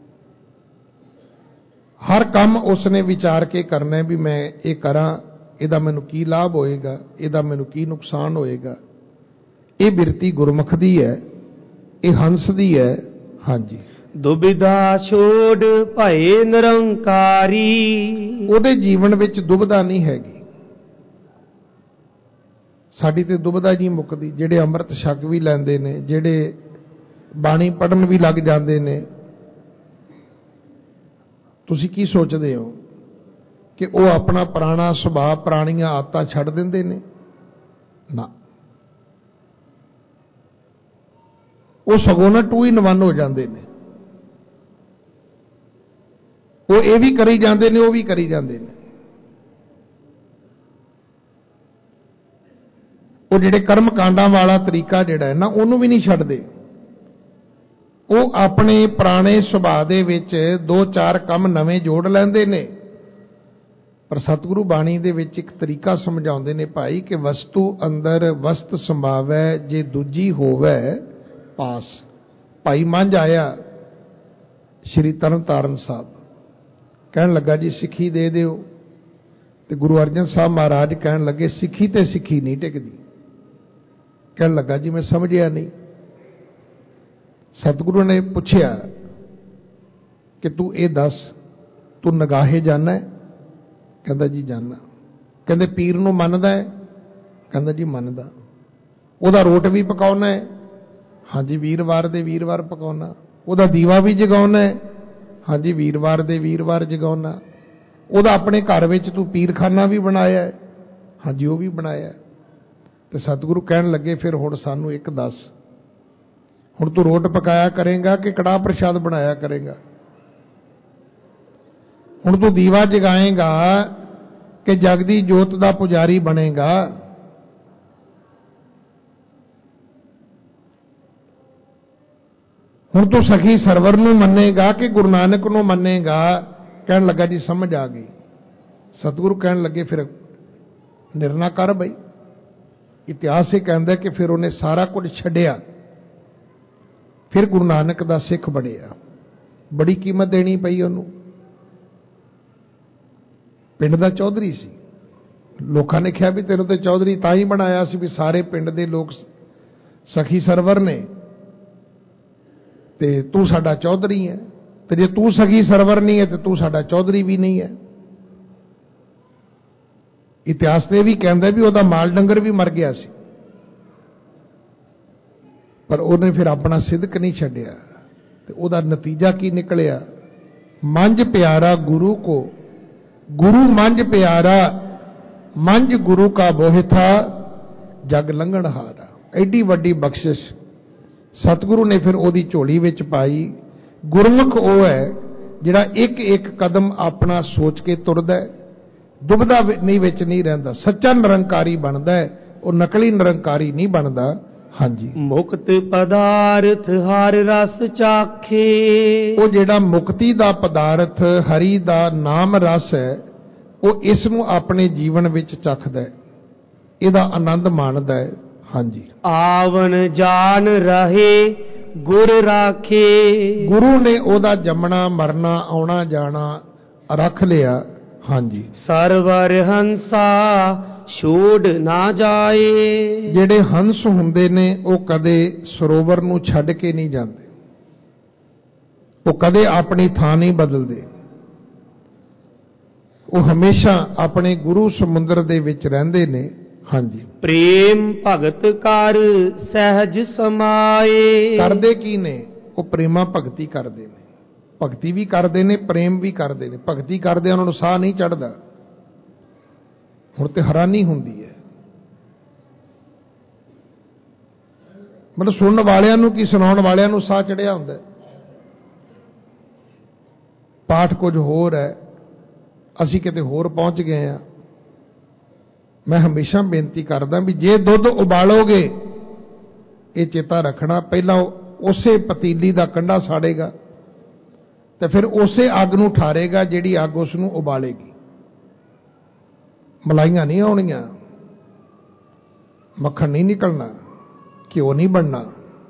ਹਰ ਕੰਮ ਉਸਨੇ ਵਿਚਾਰ ਕੇ ਕਰਨਾ ਵੀ ਮੈਂ ਇਹ ਕਰਾਂ, ਇਹਦਾ ਮੈਨੂੰ ਕੀ ਲਾਭ ਹੋਏਗਾ, ਇਹਦਾ ਮੈਨੂੰ ਕੀ ਨੁਕਸਾਨ ਹੋਏਗਾ। ਇਹ ਬਿਰਤੀ ਗੁਰਮੁਖ ਦੀ ਹੈ, ਇਹ ਹੰਸ ਦੀ ਹੈ। ਹਾਂਜੀ। ਦੁਬਿਧਾ ਛੋੜ ਭਏ ਨਿਰੰਕਾਰੀ। ਉਹਦੇ ਜੀਵਨ ਵਿੱਚ ਦੁਬਿਧਾ ਨਹੀਂ ਹੈਗੀ। ਸਾਡੀ ਤੇ ਦੁਬਿਧਾ ਨਹੀਂ ਮੁੱਕਦੀ। ਜਿਹੜੇ ਅੰਮ੍ਰਿਤ ਛਕ ਵੀ ਲੈਂਦੇ ਨੇ, ਜਿਹੜੇ ਬਾਣੀ ਪੜ੍ਹਨ ਵੀ ਲੱਗ ਜਾਂਦੇ ਨੇ, ਤੁਸੀਂ ਕੀ ਸੋਚਦੇ ਹੋ ਕਿ ਉਹ ਆਪਣਾ ਪੁਰਾਣਾ ਸੁਭਾਅ, ਪੁਰਾਣੀਆਂ ਆਦਤਾਂ ਛੱਡ ਦਿੰਦੇ ਨੇ? ਨਾ, ਉਹ ਸਗੋਂ ਨਾ ਟੂ ਇਨ ਵਨ ਹੋ ਜਾਂਦੇ ਨੇ। ਉਹ ਇਹ ਵੀ ਕਰੀ ਜਾਂਦੇ ਨੇ, ਉਹ ਵੀ ਕਰੀ ਜਾਂਦੇ ਨੇ। ਉਹ ਜਿਹੜੇ ਕਰਮ ਕਾਂਡਾਂ ਵਾਲਾ ਤਰੀਕਾ ਜਿਹੜਾ ਹੈ ਨਾ, ਉਹਨੂੰ ਵੀ ਨਹੀਂ ਛੱਡਦੇ। ਉਹ ਆਪਣੇ ਪੁਰਾਣੇ ਸੁਭਾਅ ਦੇ ਵਿੱਚ ਦੋ ਚਾਰ ਕੰਮ ਨਵੇਂ ਜੋੜ ਲੈਂਦੇ ਨੇ। ਪਰ ਸਤਿਗੁਰੂ ਬਾਣੀ ਦੇ ਵਿੱਚ ਇੱਕ ਤਰੀਕਾ ਸਮਝਾਉਂਦੇ ਨੇ ਭਾਈ ਕਿ ਵਸਤੂ ਅੰਦਰ ਵਸਤ ਸੰਭਾਵੈ, ਜੇ ਦੂਜੀ ਹੋਵੇ ਪਾਸ। ਭਾਈ ਮੰਝ ਆਇਆ ਸ਼੍ਰੀ ਤਰਨ ਤਾਰਨ ਸਾਹਿਬ, ਕਹਿਣ ਲੱਗਾ ਜੀ ਸਿੱਖੀ ਦੇ ਦਿਓ। ਤੇ ਗੁਰੂ ਅਰਜਨ ਸਾਹਿਬ ਮਹਾਰਾਜ ਕਹਿਣ ਲੱਗੇ ਸਿੱਖੀ ਤੇ ਸਿੱਖੀ ਨਹੀਂ ਟਿਕਦੀ। ਕਹਿਣ ਲੱਗਾ ਜੀ ਮੈਂ ਸਮਝਿਆ ਨਹੀਂ। ਸਤਿਗੁਰੂ ਨੇ ਪੁੱਛਿਆ ਕਿ ਤੂੰ ਇਹ ਦੱਸ, ਤੂੰ ਨਗਾਹੇ ਜਾਣਾ ਹੈ? ਕਹਿੰਦਾ ਜੀ ਜਾਣਾ। ਕਹਿੰਦੇ ਪੀਰ ਨੂੰ ਮੰਨਦਾ ਹੈ? ਕਹਿੰਦਾ ਜੀ ਮੰਨਦਾ। ਉਹਦਾ ਰੋਟ ਵੀ ਪਕਾਉਣਾ ਹੈ? ਹਾਂਜੀ ਵੀਰਵਾਰ ਦੇ ਵੀਰਵਾਰ ਪਕਾਉਣਾ। ਉਹਦਾ ਦੀਵਾ ਵੀ ਜਗਾਉਣਾ ਹੈ? ਹਾਂਜੀ ਵੀਰਵਾਰ ਦੇ ਵੀਰਵਾਰ ਜਗਾਉਣਾ। ਉਹਦਾ ਆਪਣੇ ਘਰ ਵਿੱਚ ਤੂੰ ਪੀਰਖਾਨਾ ਵੀ ਬਣਾਇਆ ਹੈ? ਹਾਂਜੀ ਉਹ ਵੀ ਬਣਾਇਆ। ਤੇ ਸਤਿਗੁਰੂ ਕਹਿਣ ਲੱਗੇ ਫਿਰ ਹੁਣ ਸਾਨੂੰ ਇੱਕ ਦੱਸ, ਹੁਣ ਤੂੰ ਰੋਟ ਪਕਾਇਆ ਕਰੇਗਾ ਕਿ ਕੜਾਹ ਪ੍ਰਸ਼ਾਦ ਬਣਾਇਆ ਕਰੇਗਾ? ਹੁਣ ਤੂੰ ਦੀਵਾ ਜਗਾਏਗਾ ਕਿ ਜਗਦੀ ਜੋਤ ਦਾ ਪੁਜਾਰੀ ਬਣੇਗਾ? ਹੁਣ ਤੂੰ ਸਖੀ ਸਰਵਰ ਨੂੰ ਮੰਨੇਗਾ ਕਿ ਗੁਰੂ ਨਾਨਕ ਨੂੰ ਮੰਨੇਗਾ? ਕਹਿਣ ਲੱਗਾ ਜੀ ਸਮਝ ਆ ਗਈ। ਸਤਿਗੁਰੂ ਕਹਿਣ ਲੱਗੇ ਫਿਰ ਨਿਰਣਾ ਕਰ ਬਈ। ਇਤਿਹਾਸ ਇਹ ਕਹਿੰਦਾ ਕਿ ਫਿਰ ਉਹਨੇ ਸਾਰਾ ਕੁਝ ਛੱਡਿਆ, ਫਿਰ ਗੁਰੂ ਨਾਨਕ ਦਾ ਸਿੱਖ ਬਣਿਆ। ਬੜੀ ਕੀਮਤ ਦੇਣੀ ਪਈ ਉਹਨੂੰ। ਪਿੰਡ ਦਾ ਚੌਧਰੀ ਸੀ। ਲੋਕਾਂ ਨੇ ਕਿਹਾ ਵੀ ਤੈਨੂੰ ਤੇ ਚੌਧਰੀ ਤਾਂ ਹੀ ਬਣਾਇਆ ਸੀ ਵੀ ਸਾਰੇ ਪਿੰਡ ਦੇ ਲੋਕ ਸਖੀ ਸਰਵਰ ਨੇ ਤੇ ਤੂੰ ਸਾਡਾ ਚੌਧਰੀ ਹੈ, ਤੇ ਜੇ ਤੂੰ ਸਖੀ ਸਰਵਰ ਨਹੀਂ ਹੈ ਤੇ ਤੂੰ ਸਾਡਾ ਚੌਧਰੀ ਵੀ ਨਹੀਂ ਹੈ। ਇਤਿਹਾਸ ਤੇ ਵੀ ਕਹਿੰਦਾ ਵੀ ਉਹਦਾ ਮਾਲ ਡੰਗਰ ਵੀ ਮਰ ਗਿਆ ਸੀ, ਪਰ ਉਹਨੇ ਫਿਰ ਆਪਣਾ ਸਿਦਕ ਨਹੀਂ ਛੱਡਿਆ। ਤੇ ਉਹਦਾ ਨਤੀਜਾ ਕੀ ਨਿਕਲਿਆ? ਮੰਝ ਪਿਆਰਾ ਗੁਰੂ ਕੋ, ਗੁਰੂ ਮੰਝ ਪਿਆਰਾ, ਮੰਝ ਗੁਰੂ ਕਾ ਬੋਹਿਥਾ, ਜਗ ਲੰਘਣ ਹਾਰਾ। ਐਡੀ ਵੱਡੀ ਬਖਸ਼ਿਸ਼ ਸਤਿਗੁਰੂ ਨੇ ਫਿਰ ਉਹਦੀ ਝੋਲੀ ਵਿੱਚ ਪਾਈ। ਗੁਰਮੁਖ ਉਹ ਹੈ ਜਿਹੜਾ ਇੱਕ ਇੱਕ ਕਦਮ ਆਪਣਾ ਸੋਚ ਕੇ ਤੁਰਦਾ, ਦੁਬਦਾ ਨਹੀਂ ਵਿੱਚ ਨਹੀਂ ਰਹਿੰਦਾ, ਸੱਚਾ ਨਿਰੰਕਾਰੀ ਬਣਦਾ ਹੈ, ਉਹ ਨਕਲੀ ਨਿਰੰਕਾਰੀ ਨਹੀਂ ਬਣਦਾ। ਹਾਂਜੀ, ਮੁਕਤ ਪਦਾਰਥ ਹਰ ਰਸ ਚਾਖੇ, ਉਹ ਜਿਹੜਾ ਮੁਕਤੀ ਦਾ ਪਦਾਰਥ ਹਰੀ ਦਾ ਨਾਮ ਰਸ ਹੈ, ਉਹ ਇਸ ਨੂੰ ਆਪਣੇ ਜੀਵਨ ਵਿੱਚ ਚੱਖਦਾ ਹੈ, ਇਹਦਾ ਆਨੰਦ ਮਾਣਦਾ ਹੈ। ਹਾਂਜੀ, ਆਵਨ ਜਾਨ ਰਹੇ ਗੁਰ ਰਾਖੇ, ਗੁਰੂ ਨੇ ਉਹਦਾ ਜੰਮਣਾ ਮਰਨਾ ਆਉਣਾ ਜਾਣਾ ਰੱਖ ਲਿਆ। ਹਾਂਜੀ, ਸਰਵਰ ਹੰਸਾ ਛੋੜ ਨਾ ਜਾਏ, ਜਿਹੜੇ ਹੰਸ ਹੁੰਦੇ ਨੇ ਉਹ ਕਦੇ ਸਰੋਵਰ ਨੂੰ ਛੱਡ ਕੇ ਨਹੀਂ ਜਾਂਦੇ, ਉਹ ਕਦੇ ਆਪਣੀ ਥਾਂ ਨਹੀਂ ਬਦਲਦੇ, ਉਹ ਹਮੇਸ਼ਾ ਆਪਣੇ ਗੁਰੂ ਸਮੁੰਦਰ ਦੇ ਵਿੱਚ ਰਹਿੰਦੇ ਨੇ। ਹਾਂਜੀ, ਪ੍ਰੇਮ ਭਗਤ ਕਰ ਸਹਿਜ ਸਮਾਏ, ਕਰਦੇ ਕੀ ਨੇ? ਉਹ ਪ੍ਰੇਮਾ ਭਗਤੀ ਕਰਦੇ ਨੇ, ਭਗਤੀ ਵੀ ਕਰਦੇ ਨੇ, ਪ੍ਰੇਮ ਵੀ ਕਰਦੇ ਨੇ। ਭਗਤੀ ਕਰਦੇ ਉਹਨਾਂ ਨੂੰ ਸਾਹ ਨਹੀਂ ਚੜ੍ਹਦਾ। ਹੁਣ ਤੇ ਹੈਰਾਨੀ ਹੁੰਦੀ ਹੈ, ਮਤਲਬ ਸੁਣਨ ਵਾਲਿਆਂ ਨੂੰ ਕੀ, ਸੁਣਾਉਣ ਵਾਲਿਆਂ ਨੂੰ ਸਾਹ ਚੜਿਆ ਹੁੰਦਾ। ਪਾਠ ਕੁਝ ਹੋਰ ਹੈ, ਅਸੀਂ ਕਿਤੇ ਹੋਰ ਪਹੁੰਚ ਗਏ ਹਾਂ। ਮੈਂ ਹਮੇਸ਼ਾ ਬੇਨਤੀ ਕਰਦਾ ਵੀ ਜੇ ਦੁੱਧ ਉਬਾਲੋਗੇ, ਇਹ ਚੇਤਾ ਰੱਖਣਾ, ਪਹਿਲਾਂ ਉਸੇ ਪਤੀਲੀ ਦਾ ਕੰਢਾ ਸਾੜੇਗਾ ਤੇ ਫਿਰ ਉਸੇ ਅੱਗ ਨੂੰ ਠਾਰੇਗਾ ਜਿਹੜੀ ਅੱਗ ਉਸ ਨੂੰ ਉਬਾਲੇਗੀ। ਮਲਾਈਆਂ ਨਹੀਂ ਆਉਣੀਆਂ, ਮੱਖਣ ਨਹੀਂ ਨਿਕਲਣਾ, ਘਿਓ ਨਹੀਂ ਬਣਨਾ।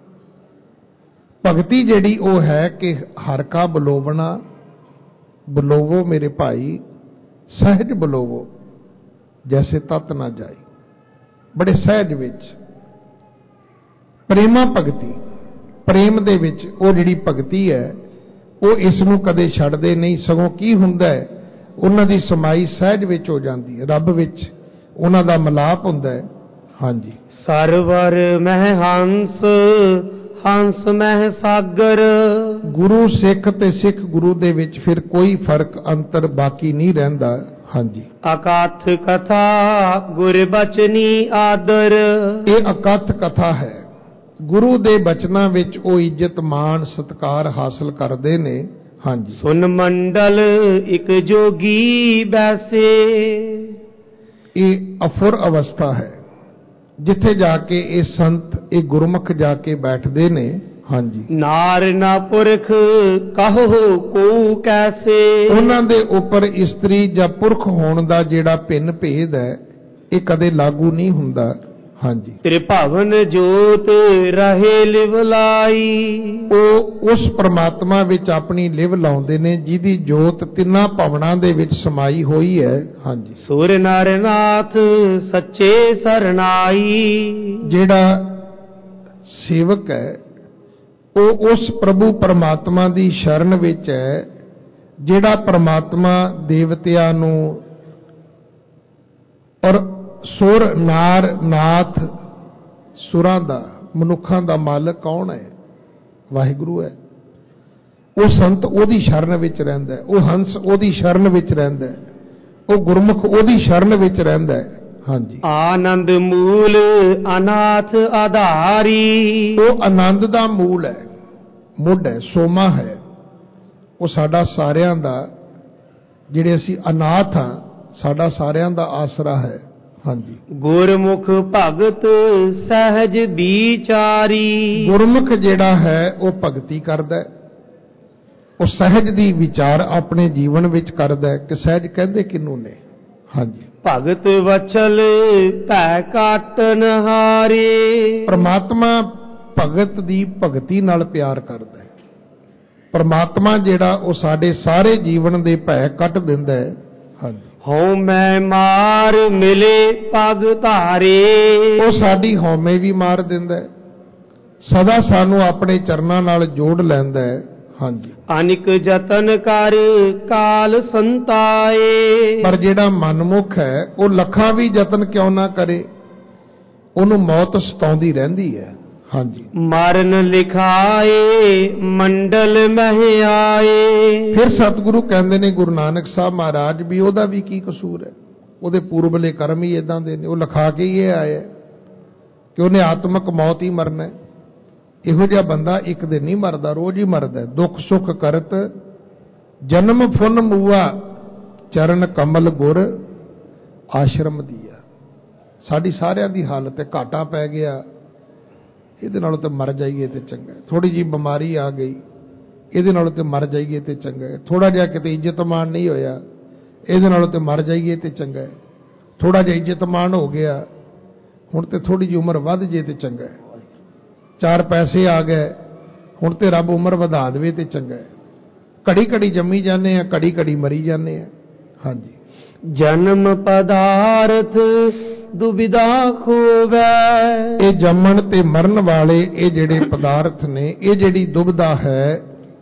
ਭਗਤੀ ਜਿਹੜੀ ਉਹ ਹੈ ਕਿ ਹਰ ਕਾ ਬਲੋਵਣਾ, ਬਲੋਵੋ ਮੇਰੇ ਭਾਈ ਸਹਿਜ ਬਲੋਵੋ ਜੈਸੇ ਤਤ ਨਾ ਜਾਈ, ਬੜੇ ਸਹਿਜ ਵਿੱਚ। ਪ੍ਰੇਮਾ ਭਗਤੀ, ਪ੍ਰੇਮ ਦੇ ਵਿੱਚ ਉਹ ਜਿਹੜੀ ਭਗਤੀ ਹੈ ਉਹ ਇਸ ਨੂੰ ਕਦੇ ਛੱਡਦੇ ਨਹੀਂ, ਸਗੋਂ ਕੀ ਹੁੰਦਾ ਹੈ ਉਹਨਾਂ ਦੀ ਸਮਾਈ ਸਹਿਜ ਵਿੱਚ ਹੋ ਜਾਂਦੀ ਹੈ, ਰੱਬ ਵਿੱਚ ਉਹਨਾਂ ਦਾ ਮਿਲਾਪ ਹੁੰਦਾ ਹੈ। ਹਾਂਜੀ, ਸਰਵਰ ਮਹਿ ਹੰਸ, ਹੰਸ ਮਹਿ ਸਾਗਰ, ਗੁਰੂ ਸਿੱਖ ਤੇ ਸਿੱਖ ਗੁਰੂ ਦੇ ਵਿੱਚ ਫਿਰ ਕੋਈ ਫਰਕ ਅੰਤਰ ਬਾਕੀ ਨਹੀਂ ਰਹਿੰਦਾ। ਹਾਂਜੀ, ਅਕਥ ਕਥਾ ਗੁਰ ਬਚਨੀ ਆਦਰ, ਇਹ ਅਕਥ ਕਥਾ ਹੈ, ਗੁਰੂ ਦੇ ਬਚਨਾਂ ਵਿੱਚ ਉਹ ਇੱਜ਼ਤ ਮਾਣ ਸਤਿਕਾਰ ਹਾਸਲ ਕਰਦੇ ਨੇ। ਹਾਂਜੀ, ਸੁਨ ਮੰਡਲ ਇੱਕ ਜੋਗੀ ਬੈਸੇ, ਇਹ ਅਫੁਰ ਅਵਸਥਾ ਹੈ ਜਿੱਥੇ ਜਾ ਕੇ ਇਹ ਸੰਤ, ਇਹ ਗੁਰਮੁਖ ਜਾ ਕੇ ਬੈਠਦੇ ਨੇ। ਹਾਂਜੀ, ਨਾਰ ਨਾ ਪੁਰਖ ਕਹੋ ਕੋ ਕੈਸੇ, ਉਹਨਾਂ ਦੇ ਉੱਪਰ ਇਸਤਰੀ ਜਾਂ ਪੁਰਖ ਹੋਣ ਦਾ ਜਿਹੜਾ ਭਿੰਨ ਭੇਦ ਹੈ ਇਹ ਕਦੇ ਲਾਗੂ ਨਹੀਂ ਹੁੰਦਾ। ਹਾਂਜੀ, ਤ੍ਰਿਭਵਨ ਜੋਤ ਰਹੇ ਲਿਵ ਲਾਈ, ਉਹ ਉਸ ਪ੍ਰਮਾਤਮਾ ਵਿੱਚ ਆਪਣੀ ਲਿਵ ਲਾਉਂਦੇ ਨੇ ਜਿਹਦੀ ਜੋਤ ਤਿੰਨਾਂ ਭਵਨਾਂ ਦੇ ਵਿੱਚ ਸਮਾਈ ਹੋਈ ਹੈ। ਹਾਂਜੀ, ਸੁਰ ਨਰ ਨਾਥ ਸੱਚੇ ਸਰਨਾਈ, ਜਿਹੜਾ ਸੇਵਕ ਹੈ ਉਹ ਉਸ ਪ੍ਰਭੂ ਪਰਮਾਤਮਾ ਦੀ ਸ਼ਰਨ ਵਿੱਚ ਹੈ ਜਿਹੜਾ ਪਰਮਾਤਮਾ ਦੇਵਤਿਆਂ ਨੂੰ ਔਰ ਸੁਰ ਨਾਰ ਨਾਥ, ਸੁਰਾਂ ਦਾ ਮਨੁੱਖਾਂ ਦਾ ਮਾਲਕ ਕੌਣ ਹੈ? ਵਾਹਿਗੁਰੂ ਹੈ। ਉਹ ਸੰਤ ਉਹਦੀ ਸ਼ਰਨ ਵਿੱਚ ਰਹਿੰਦਾ, ਉਹ ਹੰਸ ਉਹਦੀ ਸ਼ਰਨ ਵਿੱਚ ਰਹਿੰਦਾ, ਉਹ ਗੁਰਮੁਖ ਉਹਦੀ ਸ਼ਰਨ ਵਿੱਚ ਰਹਿੰਦਾ ਹੈ। ਹਾਂਜੀ। ਆਨੰਦ ਮੂਲ ਅਨਾਥ ਆਧਾਰੀ। ਉਹ ਆਨੰਦ ਦਾ ਮੂਲ ਹੈ, ਮੁੱਢ ਹੈ, ਸੋਮਾ ਹੈ। ਉਹ ਸਾਡਾ ਸਾਰਿਆਂ ਦਾ, ਜਿਹੜੇ ਅਸੀਂ ਅਨਾਥ ਹਾਂ, ਸਾਡਾ ਸਾਰਿਆਂ ਦਾ ਆਸਰਾ ਹੈ। ਹਾਂਜੀ। ਗੁਰਮੁਖ ਭਗਤ ਸਹਿਜ ਵਿਚਾਰੀ। ਗੁਰਮੁਖ ਜਿਹੜਾ ਹੈ ਉਹ ਭਗਤੀ ਕਰਦਾ, ਉਹ ਸਹਿਜ ਦੀ ਵਿਚਾਰ ਆਪਣੇ ਜੀਵਨ ਵਿੱਚ ਕਰਦਾ। ਕਿ ਸਹਿਜ ਕਹਿੰਦੇ ਕਿਹਨੂੰ ਨੇ? ਹਾਂਜੀ। ਭਗਤ ਵਚਲ ਭੈ ਕਾਟਨ ਹਾਰੇ। ਪਰਮਾਤਮਾ ਭਗਤ ਦੀ ਭਗਤੀ ਨਾਲ ਪਿਆਰ ਕਰਦਾ ਹੈ। ਪਰਮਾਤਮਾ ਜਿਹੜਾ ਉਹ ਸਾਡੇ ਸਾਰੇ ਜੀਵਨ ਦੇ ਭੈ ਕੱਟ ਦਿੰਦਾ ਹੈ। ਹਾਂਜੀ। ਹਉ ਮੈਂ ਮਾਰ ਮਿਲੇ ਪਗ ਧਾਰੇ। ਉਹ ਸਾਡੀ ਹਉਮੈ ਵੀ ਮਾਰ ਦਿੰਦਾ ਹੈ, ਸਦਾ ਸਾਨੂੰ ਆਪਣੇ ਚਰਨਾਂ ਨਾਲ ਜੋੜ ਲੈਂਦਾ ਹੈ। ਹਾਂਜੀ। ਅਨਿਕ ਯਤਨ ਕਰ ਕਾਲ ਸੰਤਾਏ। ਪਰ ਜਿਹੜਾ ਮਨਮੁਖ ਹੈ ਉਹ ਲੱਖਾਂ ਵੀ ਯਤਨ ਕਿਉਂ ਨਾ ਕਰੇ, ਉਹਨੂੰ ਮੌਤ ਸਤਾਉਂਦੀ ਰਹਿੰਦੀ ਹੈ। ਹਾਂਜੀ। ਮਰਨ ਲਿਖਾਏ ਮੰਡਲ ਮਹਿ ਆਏ। ਫਿਰ ਸਤਿਗੁਰੂ ਕਹਿੰਦੇ ਨੇ, ਗੁਰੂ ਨਾਨਕ ਸਾਹਿਬ ਮਹਾਰਾਜ, ਵੀ ਉਹਦਾ ਵੀ ਕੀ ਕਸੂਰ ਹੈ? ਉਹਦੇ ਪੂਰਬਲੇ ਕਰਮ ਹੀ ਇਦਾਂ ਦੇ ਨੇ, ਉਹ ਲਿਖਾ ਕੇ ਹੀ ਇਹ ਆਇਆ ਕਿ ਉਹਨੇ ਆਤਮਕ ਮੌਤ ਹੀ ਮਰਨਾ ਹੈ। ਇਹੋ ਜਿਹਾ ਬੰਦਾ ਇੱਕ ਦਿਨ ਨਹੀਂ ਮਰਦਾ, ਰੋਜ਼ ਹੀ ਮਰਦਾ। ਦੁੱਖ ਸੁੱਖ ਕਰਤ ਜਨਮ ਫੁਨ ਮੂਆ, ਚਰਨ ਕਮਲ ਗੁਰ ਆਸ਼ਰਮ ਦੀਆ। ਸਾਡੀ ਸਾਰਿਆਂ ਦੀ ਹਾਲਤ ਹੈ, ਘਾਟਾ ਪੈ ਗਿਆ, ਇਹਦੇ ਨਾਲੋਂ ਤੇ ਮਰ ਜਾਈਏ ਤੇ ਚੰਗਾ। ਥੋੜੀ ਜਿਹੀ ਬਿਮਾਰੀ ਆ ਗਈ, ਇਹਦੇ ਨਾਲੋਂ ਤੇ ਮਰ ਜਾਈਏ ਤੇ ਚੰਗਾ। ਥੋੜਾ ਜਿਹਾ ਕਿਤੇ ਇੱਜ਼ਤਮਾਨ ਨਹੀਂ ਹੋਇਆ, ਇਹਦੇ ਨਾਲੋਂ ਤੇ ਮਰ ਜਾਈਏ ਤੇ ਚੰਗਾ। ਥੋੜਾ ਜਿਹਾ ਇੱਜ਼ਤਮਾਨ ਹੋ ਗਿਆ, ਹੁਣ ਤੇ ਥੋੜੀ ਜਿਹੀ ਉਮਰ ਵੱਧ ਜੇ ਤੇ ਚੰਗਾ। ਚਾਰ ਪੈਸੇ ਆ ਗਏ, ਹੁਣ ਤੇ ਰੱਬ ਉਮਰ ਵਧਾ ਦੇਵੇ ਤੇ ਚੰਗਾ। ਘੜੀ ਘੜੀ ਜੰਮੀ ਜਾਂਦੇ ਆ, ਘੜੀ ਘੜੀ ਮਰੀ ਜਾਂਦੇ ਆ। ਹਾਂਜੀ। ਜਨਮ ਪਦਾਰਥ ਦੁਬਿਧਾ ਖੋਵੈ। ਇਹ ਜੰਮਣ ਤੇ ਮਰਨ ਵਾਲੇ ਇਹ ਜਿਹੜੇ ਪਦਾਰਥ ਨੇ, ਇਹ ਜਿਹੜੀ ਦੁਬਿਧਾ ਹੈ,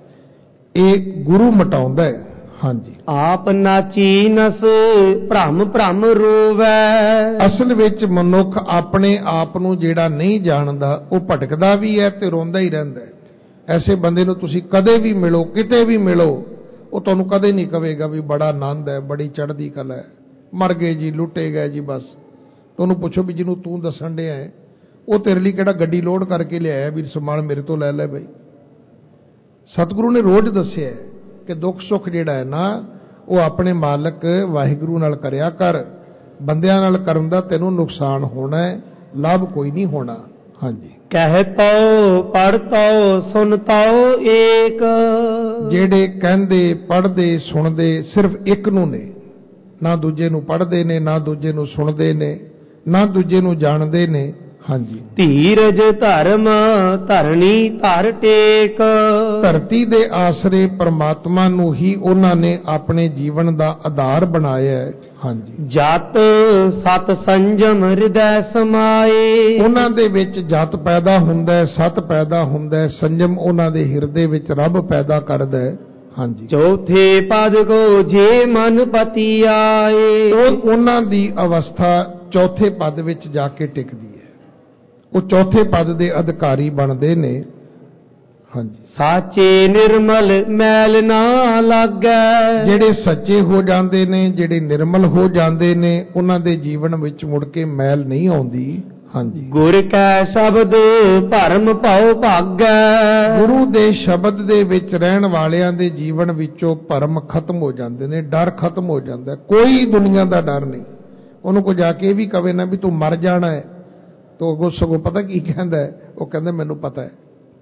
ਇਹ ਗੁਰੂ ਮਟਾਉਂਦਾ ਹੈ। ਹਾਂਜੀ। ਆਪ ਨਾਚੀ ਨਸ ਭ੍ਰਮ ਭ੍ਰਮ ਰੋਵੈ। ਅਸਲ ਵਿੱਚ ਮਨੁੱਖ ਆਪਣੇ ਆਪ ਨੂੰ ਜਿਹੜਾ ਨਹੀਂ ਜਾਣਦਾ, ਉਹ ਭਟਕਦਾ ਵੀ ਹੈ ਤੇ ਰੋਂਦਾ ਹੀ ਰਹਿੰਦਾ ਹੈ। ਐਸੇ ਬੰਦੇ ਨੂੰ ਤੁਸੀਂ ਕਦੇ ਵੀ ਮਿਲੋ, ਕਿਤੇ ਵੀ ਮਿਲੋ, ਉਹ ਤੁਹਾਨੂੰ ਕਦੇ ਨਹੀਂ ਕਹੇਗਾ ਵੀ ਬੜਾ ਆਨੰਦ ਹੈ, ਬੜੀ ਚੜ੍ਹਦੀ ਕਲਾ ਹੈ, ਮਰ ਗਏ ਜੀ, ਲੁੱਟੇ ਗਏ ਜੀ। ਬਸ ਤੁਹਾਨੂੰ ਪੁੱਛੋ ਵੀ ਜਿਹਨੂੰ ਤੂੰ ਦੱਸਣ ਡਿਆ ਹੈ, ਉਹ ਤੇਰੇ ਲਈ ਕਿਹੜਾ ਗੱਡੀ ਲੋਡ ਕਰਕੇ ਲਿਆਇਆ ਵੀ ਸਮਾਨ ਮੇਰੇ ਤੋਂ ਲੈ ਲੈ ਬਈ? ਸਤਿਗੁਰੂ ਨੇ ਰੋਜ਼ ਦੱਸਿਆ ਕਿ ਦੁੱਖ ਸੁੱਖ ਜਿਹੜਾ ਹੈ ਨਾ, ਉਹ ਆਪਣੇ ਮਾਲਕ ਵਾਹਿਗੁਰੂ ਨਾਲ ਕਰਿਆ ਕਰ। ਬੰਦਿਆਂ ਨਾਲ ਕਰਨ ਦਾ ਤੈਨੂੰ ਨੁਕਸਾਨ ਹੋਣਾ ਹੈ, ਲਾਭ ਕੋਈ ਨਹੀਂ ਹੋਣਾ। ਹਾਂਜੀ। ਕਹਿਤੋ ਪੜਤੋ ਸੁਣਤੋ ਏਕ। ਜਿਹੜੇ ਕਹਿੰਦੇ ਪੜ੍ਹਦੇ ਸੁਣਦੇ ਸਿਰਫ ਇੱਕ ਨੂੰ ਨੇ, ਨਾ ਦੂਜੇ ਨੂੰ ਪੜ੍ਹਦੇ ਨੇ, ਨਾ ਦੂਜੇ ਨੂੰ ਸੁਣਦੇ ਨੇ, ਨਾ ਦੂਜੇ ਨੂੰ ਜਾਣਦੇ ਨੇ। ਹਾਂਜੀ। ਧੀਰਜ ਧਰਮ ਧਰਣੀ ਧਰ ਟੇਕ। ਧਰਤੀ ਦੇ ਆਸਰੇ ਪਰਮਾਤਮਾ ਨੂੰ ਹੀ ਉਹਨਾਂ ਨੇ ਆਪਣੇ ਜੀਵਨ ਦਾ ਆਧਾਰ ਬਣਾਇਆ ਹੈ। ਹਾਂਜੀ। ਜਤ ਸਤ ਸੰਜਮ ਹਿਰਦੈ ਸਮਾਏ। ਉਹਨਾਂ ਦੇ ਵਿੱਚ ਜਤ ਪੈਦਾ ਹੁੰਦਾ ਹੈ, ਸਤ ਪੈਦਾ ਹੁੰਦਾ ਹੈ, ਸੰਜਮ ਉਹਨਾਂ ਦੇ ਹਿਰਦੇ ਵਿੱਚ ਰੱਬ ਪੈਦਾ ਕਰਦਾ ਹੈ। ਹਾਂਜੀ। ਚੌਥੇ ਪਦ ਕੋ ਜੇ ਮਨ ਪਤੀ ਆਏ। ਉਹ ਉਹਨਾਂ ਦੀ ਅਵਸਥਾ ਚੌਥੇ ਪਦ ਵਿੱਚ ਜਾ ਕੇ ਟਿਕਦੀ ਹੈ, ਉਹ ਚੌਥੇ ਪਦ ਦੇ ਅਧਿਕਾਰੀ ਬਣਦੇ ਨੇ। ਹਾਂਜੀ। ਸਾਚੇ ਨਿਰਮਲ ਮੈਲ ਨਾ ਲੱਗੈ। ਜਿਹੜੇ ਸੱਚੇ ਹੋ ਜਾਂਦੇ ਨੇ, ਜਿਹੜੇ ਨਿਰਮਲ ਹੋ ਜਾਂਦੇ ਨੇ, ਉਹਨਾਂ ਦੇ ਜੀਵਨ ਵਿੱਚ ਮੁੜ ਕੇ ਮੈਲ ਨਹੀਂ ਆਉਂਦੀ। ਹਾਂਜੀ। ਗੁਰ ਕੈ ਸ਼ਬਦ ਭਰਮ ਭਉ ਭਾਗੈ। ਗੁਰੂ ਦੇ ਸ਼ਬਦ ਦੇ ਵਿੱਚ ਰਹਿਣ ਵਾਲਿਆਂ ਦੇ ਜੀਵਨ ਵਿੱਚੋਂ ਭਰਮ ਖਤਮ ਹੋ ਜਾਂਦੇ ਨੇ, ਡਰ ਖਤਮ ਹੋ ਜਾਂਦਾ। ਕੋਈ ਦੁਨੀਆ ਦਾ ਡਰ ਨਹੀਂ। ਉਹਨੂੰ ਕੋਈ ਜਾ ਕੇ ਇਹ ਵੀ ਕਵੇ ਨਾ ਵੀ ਤੂੰ ਮਰ ਜਾਣਾ ਹੈ, ਤੋ ਅੱਗੋਂ ਸਗੋਂ ਪਤਾ ਕੀ ਕਹਿੰਦਾ ਹੈ? ਉਹ ਕਹਿੰਦਾ ਮੈਨੂੰ ਪਤਾ ਹੈ,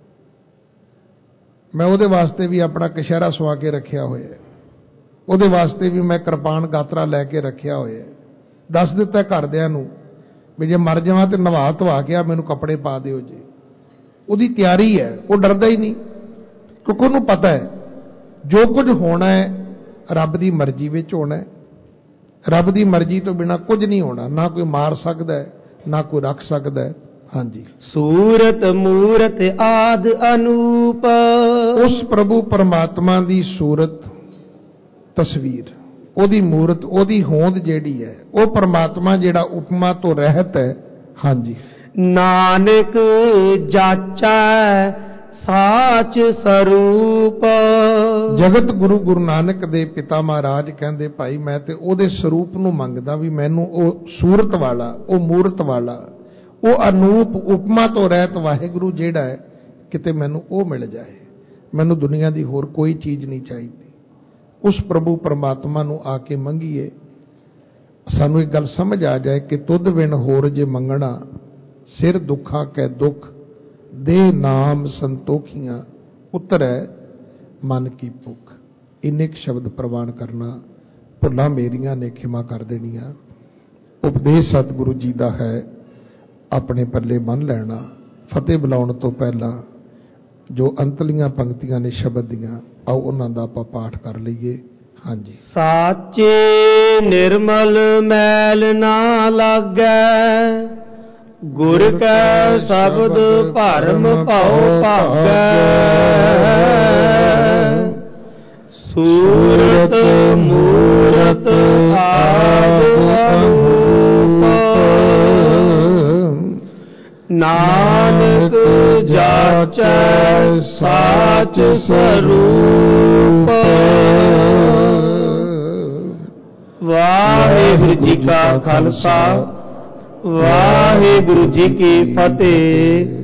ਮੈਂ ਉਹਦੇ ਵਾਸਤੇ ਵੀ ਆਪਣਾ ਕਸ਼ਹਿਰਾ ਸਵਾ ਕੇ ਰੱਖਿਆ ਹੋਇਆ ਹੈ, ਉਹਦੇ ਵਾਸਤੇ ਵੀ ਮੈਂ ਕਿਰਪਾਨ ਗਾਤਰਾ ਲੈ ਕੇ ਰੱਖਿਆ ਹੋਇਆ ਹੈ। ਦੱਸ ਦਿੱਤਾ ਘਰਦਿਆਂ ਨੂੰ ਵੀ ਜੇ ਮਰ ਜਾਵਾਂ ਤੇ ਨਵਾ ਧਵਾ ਕੇ ਮੈਨੂੰ ਕੱਪੜੇ ਪਾ ਦਿਓ ਜੀ। ਉਹਦੀ ਤਿਆਰੀ ਹੈ, ਉਹ ਡਰਦਾ ਹੀ ਨਹੀਂ, ਕਿਉਂਕਿ ਉਹਨੂੰ ਪਤਾ ਹੈ ਜੋ ਕੁਝ ਹੋਣਾ ਹੈ ਰੱਬ ਦੀ ਮਰਜ਼ੀ ਵਿੱਚ ਹੋਣਾ ਹੈ। ਰੱਬ ਦੀ ਮਰਜ਼ੀ ਤੋਂ ਬਿਨਾਂ ਕੁਝ ਨਹੀਂ ਹੋਣਾ, ਨਾ ਕੋਈ ਮਾਰ ਸਕਦਾ ਹੈ, ਨਾ ਕੋਈ ਰੱਖ ਸਕਦਾ ਹੈ। ਹਾਂਜੀ। ਸੂਰਤ ਮੂਰਤ ਆਦ ਅਨੂਪ। ਉਸ ਪ੍ਰਭੂ ਪਰਮਾਤਮਾ ਦੀ ਸੂਰਤ, ਤਸਵੀਰ, ਉਹਦੀ ਮੂਰਤ, ਉਹਦੀ ਹੋਂਦ ਜਿਹੜੀ ਹੈ, ਉਹ ਪਰਮਾਤਮਾ ਜਿਹੜਾ ਉਪਮਾ ਤੋਂ ਰਹਿਤ ਹੈ। ਹਾਂਜੀ। ਨਾਨਕ ਜਾਚੈ ਸਾਚ ਸਰੂਪ। ਜਗਤ ਗੁਰੂ ਗੁਰੂ ਨਾਨਕ ਦੇ ਪਿਤਾ ਮਹਾਰਾਜ ਕਹਿੰਦੇ ਭਾਈ ਮੈਂ ਤੇ ਉਹਦੇ ਸਰੂਪ ਨੂੰ ਮੰਗਦਾ ਵੀ ਮੈਨੂੰ ਉਹ ਸੂਰਤ ਵਾਲਾ, ਉਹ ਮੂਰਤ ਵਾਲਾ, ਉਹ ਅਨੂਪ ਉਪਮਾ ਤੋਂ ਰਹਿਤ ਵਾਹਿਗੁਰੂ ਜਿਹੜਾ ਹੈ ਕਿਤੇ ਮੈਨੂੰ ਉਹ ਮਿਲ ਜਾਏ। ਮੈਨੂੰ ਦੁਨੀਆ ਦੀ ਹੋਰ ਕੋਈ ਚੀਜ਼ ਨਹੀਂ ਚਾਹੀਦੀ। ਉਸ ਪ੍ਰਭੂ ਪਰਮਾਤਮਾ ਨੂੰ ਆ ਕੇ ਮੰਗੀਏ, ਸਾਨੂੰ ਇੱਕ ਗੱਲ ਸਮਝ ਆ ਜਾਏ ਕਿ ਤੁਧ ਬਿਨ ਹੋਰ ਜੇ ਮੰਗਣਾ, ਸਿਰ ਦੁੱਖਾਂ ਕੈ ਦੁੱਖ, ਦੇ ਨਾਮ ਸੰਤੋਖੀਆਂ, ਉਤਰੈ ਮਨ ਕੀ ਭੁੱਖ। ਇੰਨੇ ਕੁ ਸ਼ਬਦ ਪ੍ਰਵਾਨ ਕਰਨਾ, ਭੁੱਲਾਂ ਮੇਰੀਆਂ ਨੇ ਖਿਮਾ ਕਰ ਦੇਣੀਆਂ। ਉਪਦੇਸ਼ ਸਤਿਗੁਰੂ ਜੀ ਦਾ ਹੈ, ਆਪਣੇ ਪੱਲੇ ਬੰਨ ਲੈਣਾ। ਫਤਿਹ ਬੁਲਾਉਣ ਤੋਂ ਪਹਿਲਾਂ ਜੋ ਅੰਤਲੀਆਂ ਪੰਕਤੀਆਂ ਨੇ ਸ਼ਬਦ ਦੀਆਂ, ਆਓ ਉਹਨਾਂ ਦਾ ਆਪਾਂ ਪਾਠ ਕਰ ਲਈਏ। ਹਾਂਜੀ। ਸਾਚੇ ਨਿਰਮਲ ਮੈਲ ਨਾ ਲਾਗੈ, ਗੁਰ ਕੈ ਸ਼ਬਦ ਭਰਮ ਭਉ ਭਾਗੈ। ਸੂਰਤ ਮੂਰਤ ਆਦ ਅਨੂਪ, ਨਾਨਕ ਜਾਚੈ ਸਾਚ ਸਰੂਪ। ਵਾਹਿਗੁਰੂ ਜੀ ਕਾ ਖਾਲਸਾ, ਵਾਹਿਗੁਰੂ ਜੀ ਕੀ ਫਤਿਹ।